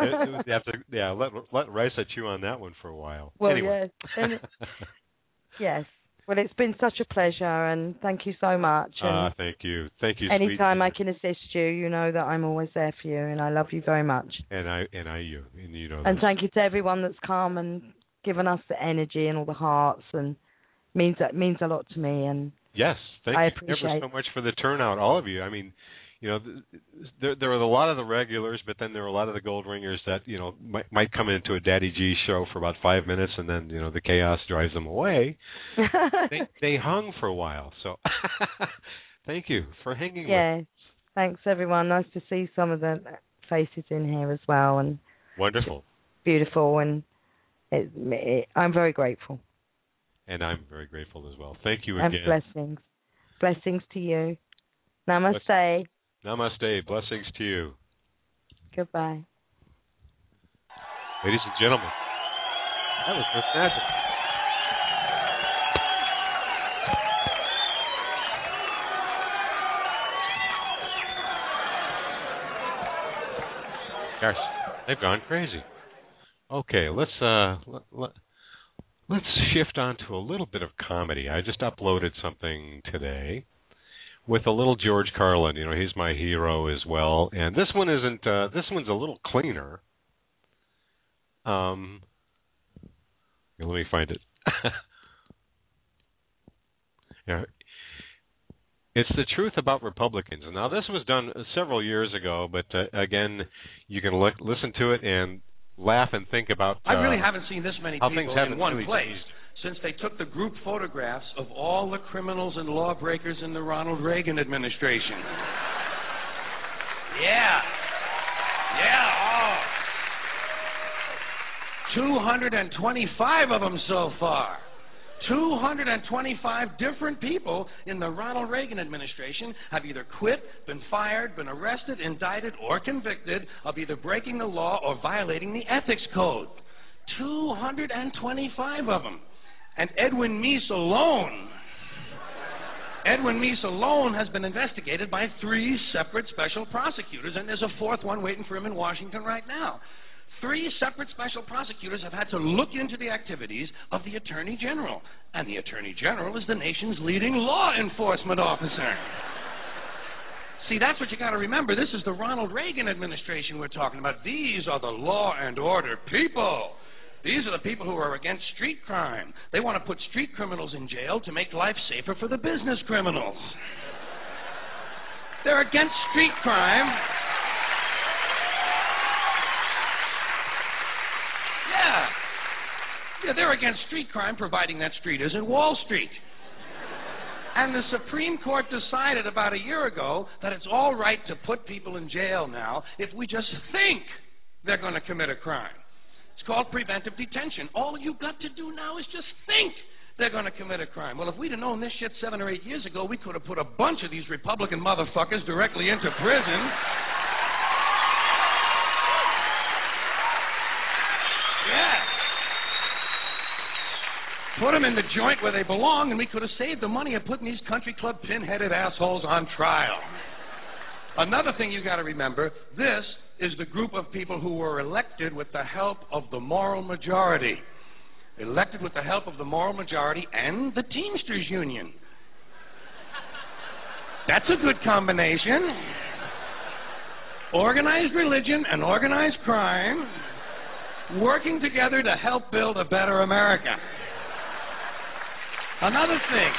Let Risa chew on that one for a while. Well, anyway. Yes. Well, it's been such a pleasure, and thank you so much. Thank you. Thank you. Anytime I can assist you, you know that I'm always there for you, and I love you very much. And you know. And thank you to everyone that's come and given us the energy and all the hearts, and means a lot to me. And yes, thank you ever so much for the turnout, all of you. I mean, there were a lot of the regulars, but then there were a lot of the gold ringers that might come into a Daddy G show for about 5 minutes, and then the chaos drives them away. they hung for a while, so thank you for hanging with us. Thanks everyone. Nice to see some of the faces in here as well, and wonderful, beautiful, and I'm very grateful. And I'm very grateful as well. Thank you again. And blessings to you. Namaste. Namaste. Blessings to you. Goodbye. Ladies and gentlemen, that was just magic. Gosh, they've gone crazy. Okay, let's shift on to a little bit of comedy. I just uploaded something today with a little George Carlin. He's my hero as well. And this one isn't. This one's a little cleaner. Let me find it. Yeah, it's the truth about Republicans. Now, this was done several years ago, but again, you can listen to it and laugh and think about. I really haven't seen this many people in one really place. Changed. Since they took the group photographs of all the criminals and lawbreakers in the Ronald Reagan administration. Yeah. 225 of them so far. 225 different people in the Ronald Reagan administration have either quit, been fired, been arrested, indicted, or convicted of either breaking the law or violating the ethics code. 225 of them. And Edwin Meese alone has been investigated by 3 separate special prosecutors, and there's a 4th one waiting for him in Washington right now. 3 separate special prosecutors have had to look into the activities of the Attorney General, and the Attorney General is the nation's leading law enforcement officer. See, that's what you got to remember. This is the Ronald Reagan administration we're talking about. These are the law and order people. These are the people who are against street crime. They want to put street criminals in jail to make life safer for the business criminals. They're against street crime. Yeah, they're against street crime, providing that street isn't Wall Street. And the Supreme Court decided about a year ago that it's all right to put people in jail now if we just think they're going to commit a crime. It's called preventive detention. All you've got to do now is just think they're going to commit a crime. Well, if we'd have known this shit 7 or 8 years ago, we could have put a bunch of these Republican motherfuckers directly into prison. Yeah. Put them in the joint where they belong, and we could have saved the money of putting these country club pin-headed assholes on trial. Another thing you got to remember, this is the group of people who were elected with the help of the moral majority. Elected with the help of the moral majority and the Teamsters Union. That's a good combination. Organized religion and organized crime working together to help build a better America. Another thing.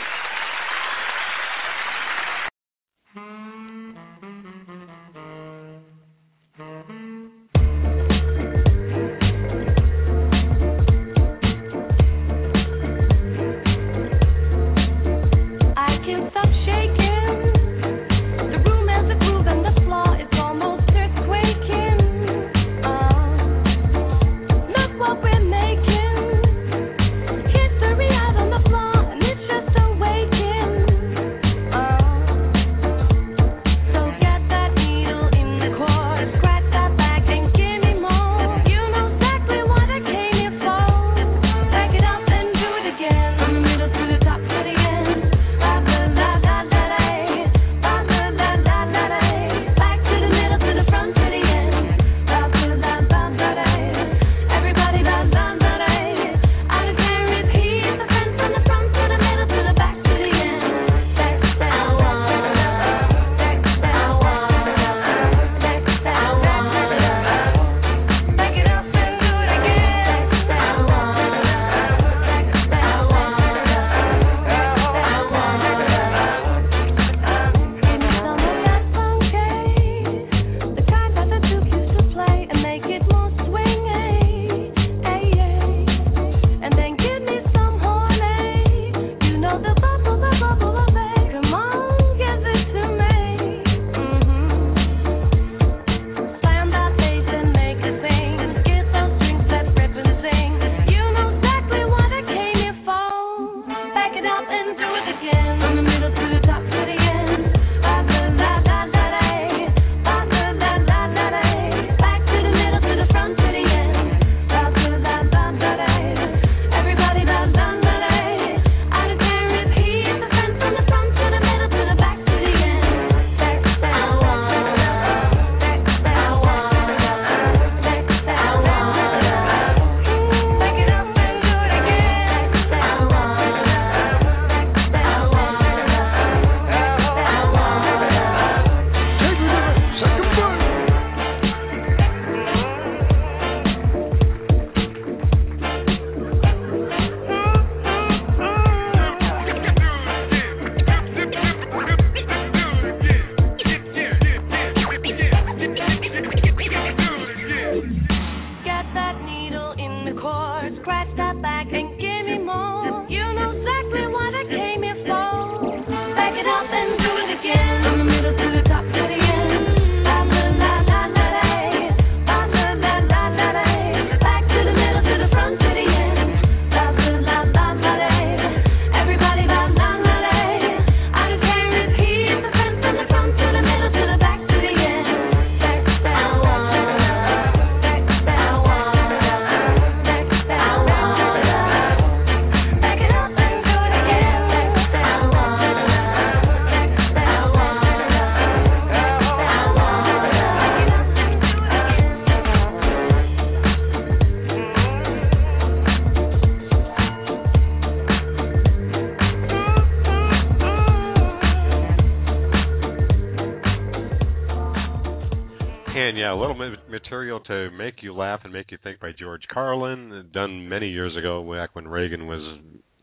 A little material to make you laugh and make you think by George Carlin, done many years ago back when Reagan was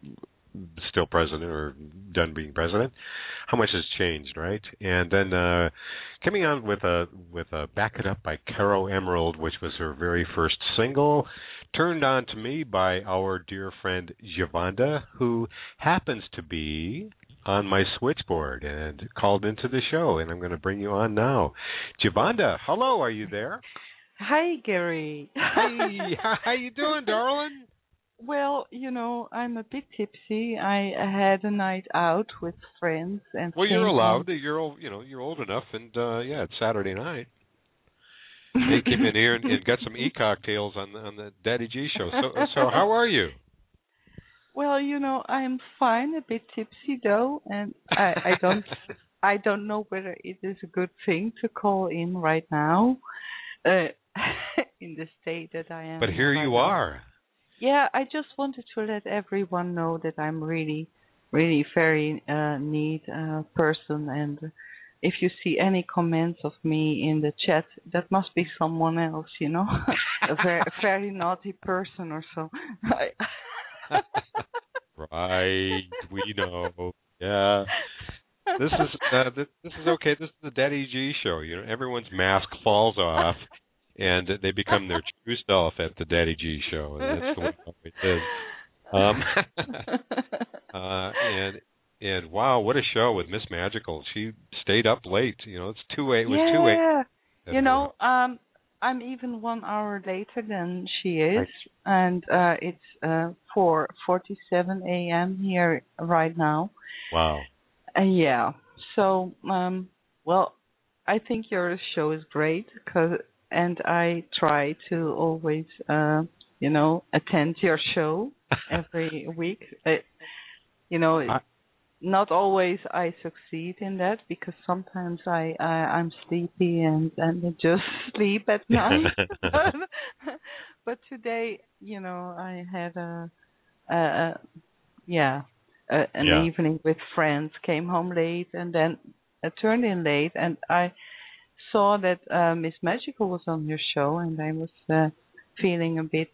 still president or done being president. How much has changed, right? And then coming on with a Back It Up by Caro Emerald, which was her very first single, turned on to me by our dear friend Giovanda, who happens to be on my switchboard and called into the show, and I'm going to bring you on now. Giovanda, hello, are you there? Hi, Gary. Hey, how you doing, darling? Well, I'm a bit tipsy. I had a night out with friends and. Well, you're allowed. You're old enough, and it's Saturday night. They came in here and got some e-cocktails on the Daddy G show. So how are you? Well, I'm fine, a bit tipsy though, and I don't know whether it is a good thing to call in right now, in the state that I am. But here you are. Yeah, I just wanted to let everyone know that I'm really, really very neat person, and if you see any comments of me in the chat, that must be someone else, a very naughty person or so. Right. We know. Yeah. This is okay. This is the Daddy G show. You know, everyone's mask falls off, and they become their true self at the Daddy G show, and that's the way it is. And wow, what a show with Miss Magical. She stayed up late. You know, it's 2 8. It was 2 8. You know, I'm even 1 hour later than she is, and it's 4:47 a.m. here right now. Wow. Yeah. So, well, I think your show is great, and I try to always, attend your show every week. Not always I succeed in that, because sometimes I'm sleepy and I just sleep at night. But today, I had an evening with friends, came home late, and then I turned in late, and I saw that Miss Magical was on your show, and I was feeling a bit,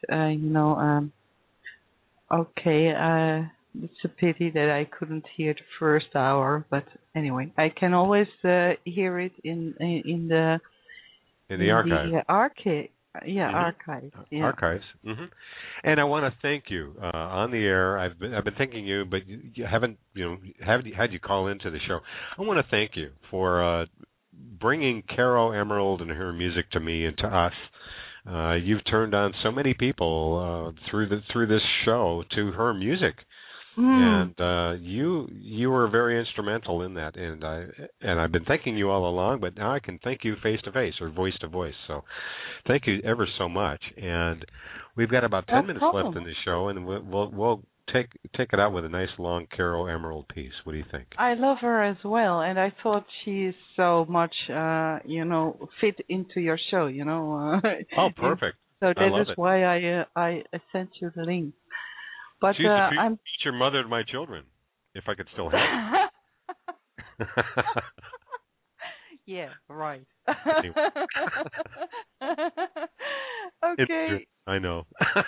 okay, it's a pity that I couldn't hear the first hour, but anyway, I can always hear it in the archive. Archive. Archives. Mm-hmm. And I want to thank you on the air. I've been thanking you, but you haven't, had you call into the show. I want to thank you for bringing Caro Emerald and her music to me and to us. You've turned on so many people through this show to her music. And you were very instrumental in that, and I've been thanking you all along, but now I can thank you face to face or voice to voice. So, thank you ever so much. And we've got about 10 minutes left in the show, and we'll take it out with a nice long Caro Emerald piece. What do you think? I love her as well, and I thought she's so much, fit into your show. Oh, perfect. So that is why I sent you the link. But she's the future mother of my children, if I could still have it. Yeah, right. Anyway. Okay. I know.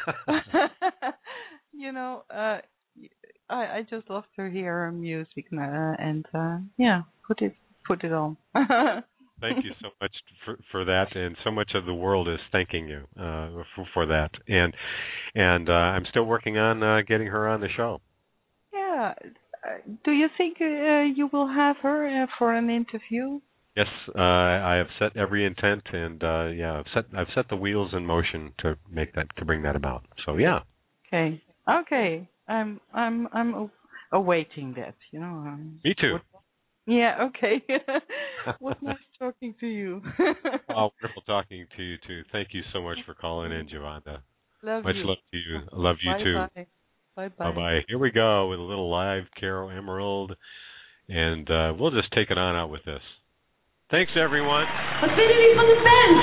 I just love to hear her music, and put it on. Thank you so much for that, and so much of the world is thanking you for that. And I'm still working on getting her on the show. Yeah. Do you think you will have her for an interview? Yes, I have set every intent, and I've set the wheels in motion to bring that about. So yeah. Okay. I'm awaiting that. Me too. Yeah, okay. Was nice talking to you. Oh, wonderful talking to you, too. Thank you so much for calling in, Giovanna. Much love to you. I love you, too. Bye-bye. Bye-bye. Here we go with a little live Caro Emerald, and we'll just take it on out with this. Thanks, everyone. Affinity from the fence.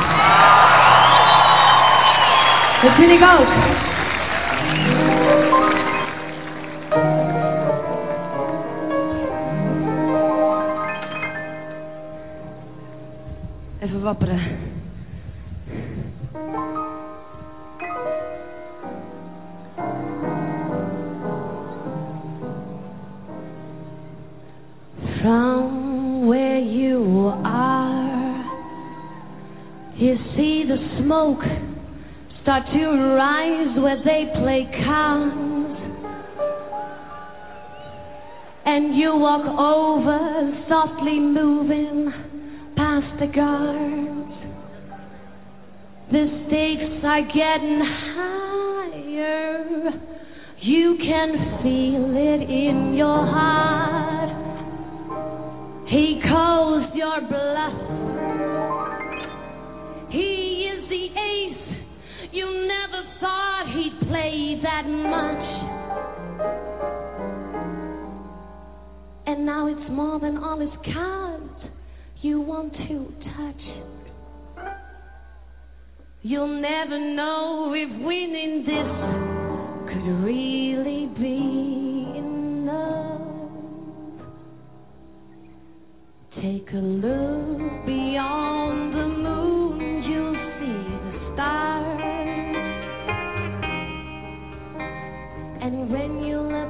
Here it goes. Even wapperen. From where you are, you see the smoke start to rise where they play cards, and you walk over, softly moving past the guards. The stakes are getting higher. You can feel it in your heart. He calls your bluff. He is the ace. You never thought he'd play that much. And now it's more than all his cards you want to touch. You'll never know if winning this could really be enough. Take a look beyond the moon, you'll see the stars. And when you look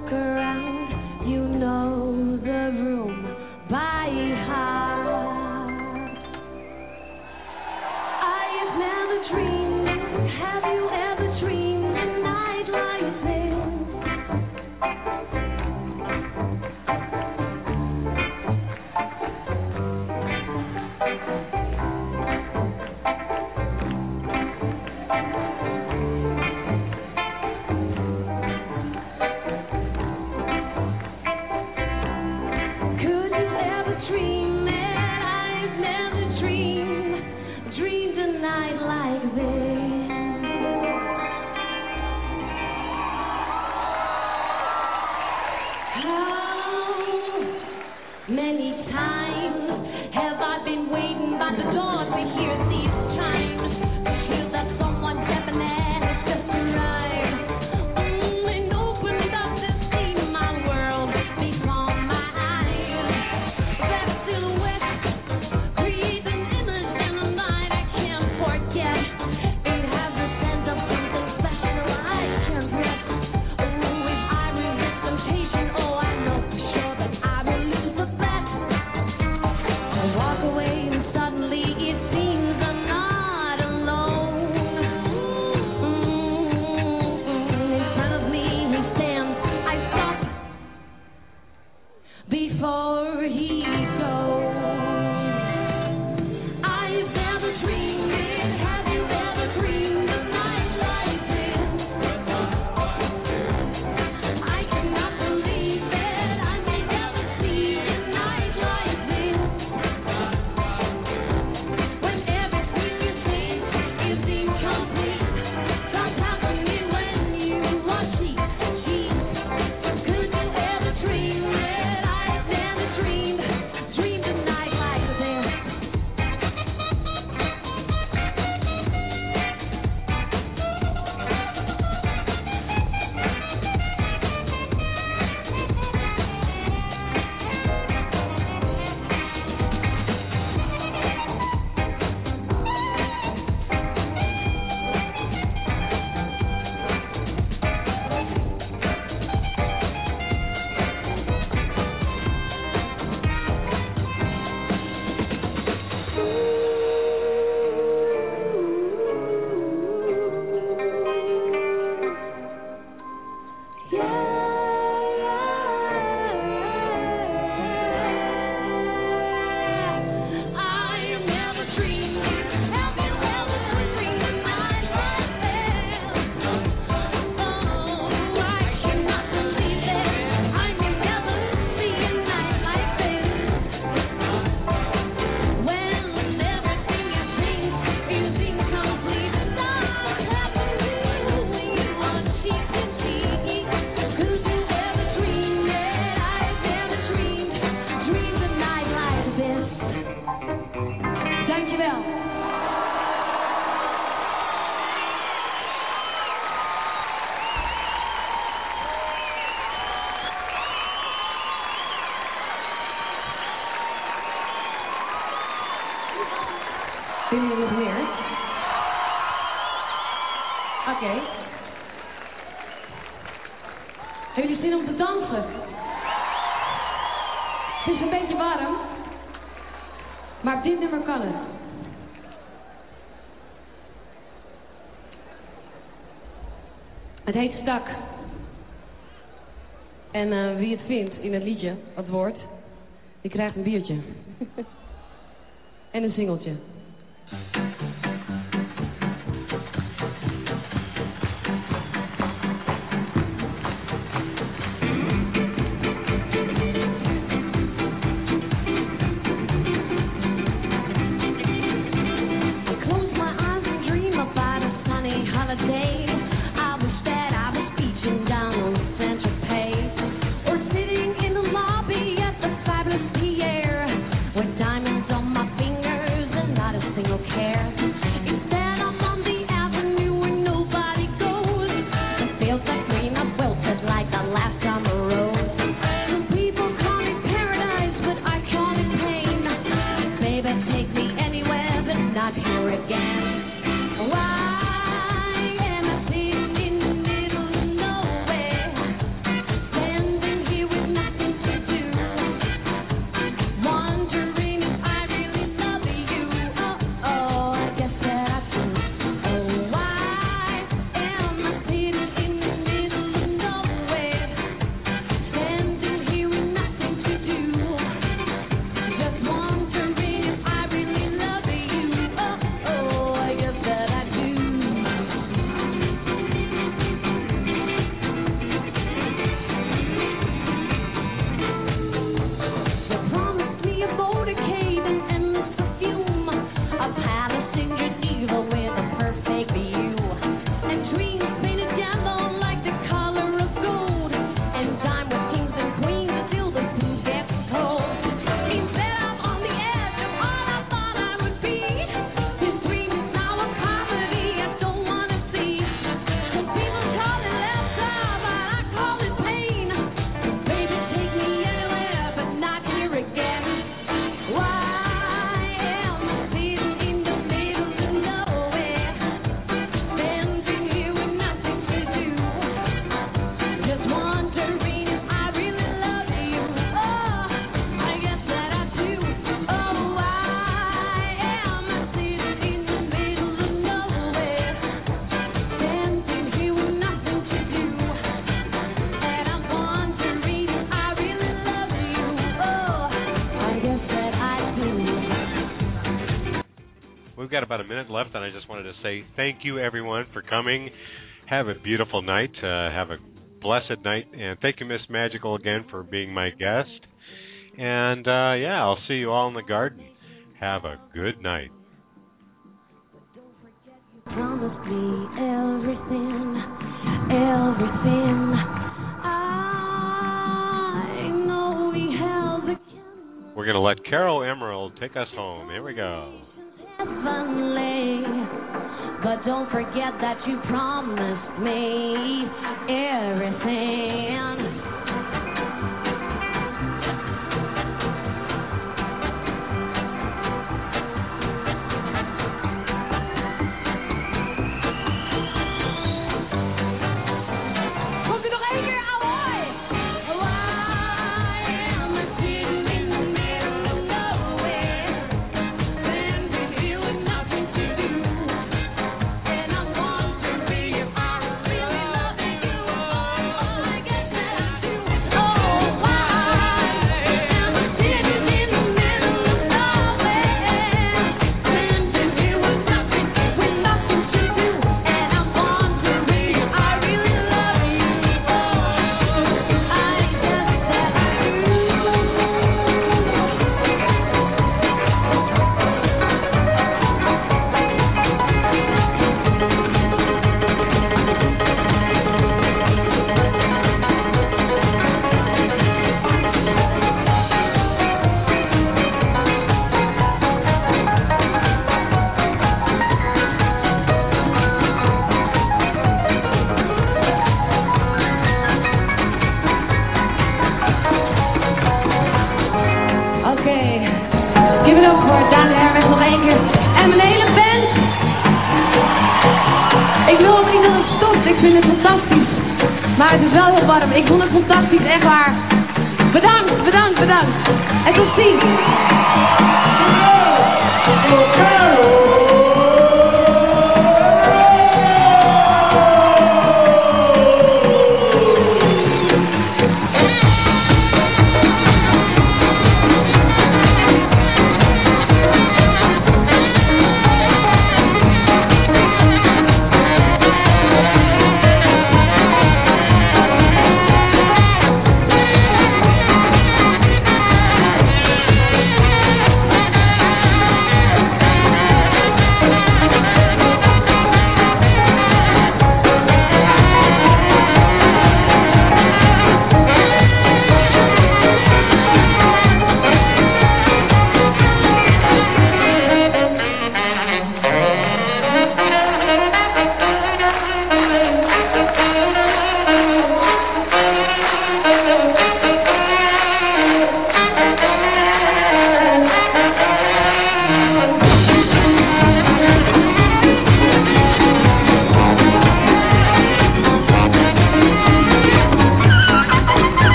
many times have I been waiting by the door to hear these chimes. Feel that someone definite has just arrived. And opened up to see my world before my eyes. That silhouette creates an image in the mind I can't forget. It has a sense of something special I can't get. Oh, if I resist temptation, oh, I know for sure that I will lose the bet. I walk away and suddenly it seems I'm not alone. In front of me he stands, I stop before he goes. I've never dreamed it. Have you ever dreamed a night like this? I cannot believe that I may never see a night like this. When everything you think is incomplete, something happening when you are cheek to cheek. Could you ever dream that I've never dreamed a night like this? I've never dreamed it. Have you ever dreamed a night like this? Oh, I cannot believe it. I may never see a night like this. When everything you think is incomplete, something happening when you are cheek to cheek. Could you ever dream that I've never dreamed a night like this? Dankjewel. Vinden jullie nog meer? Oké. Hebben jullie zin om te dansen? Het is een beetje warm, maar op dit nummer kan het. Het heet Stak. En wie het vindt in het liedje, het woord, die krijgt een biertje. En een singeltje. Close my eyes and dream about a sunny holiday. I wish that I was beaching down on Central Pace, or sitting in the lobby at the fabulous Pierre, with diamonds on my fingers and not a single care. we've got about a minute left, and I just wanted to say thank you, everyone, for coming. Have a beautiful night. Have a blessed night. And thank you, Miss Magical, again, for being my guest. And, yeah, I'll see you all in the garden. Have a good night. Promised me everything, everything. I know we held the We're going to let Carol Emerald take us home. Here we go. heavenly, but don't forget that you promised me everything. Maar het is wel heel warm. Ik vond het fantastisch, echt waar. Bedankt, bedankt, bedankt. En tot ziens.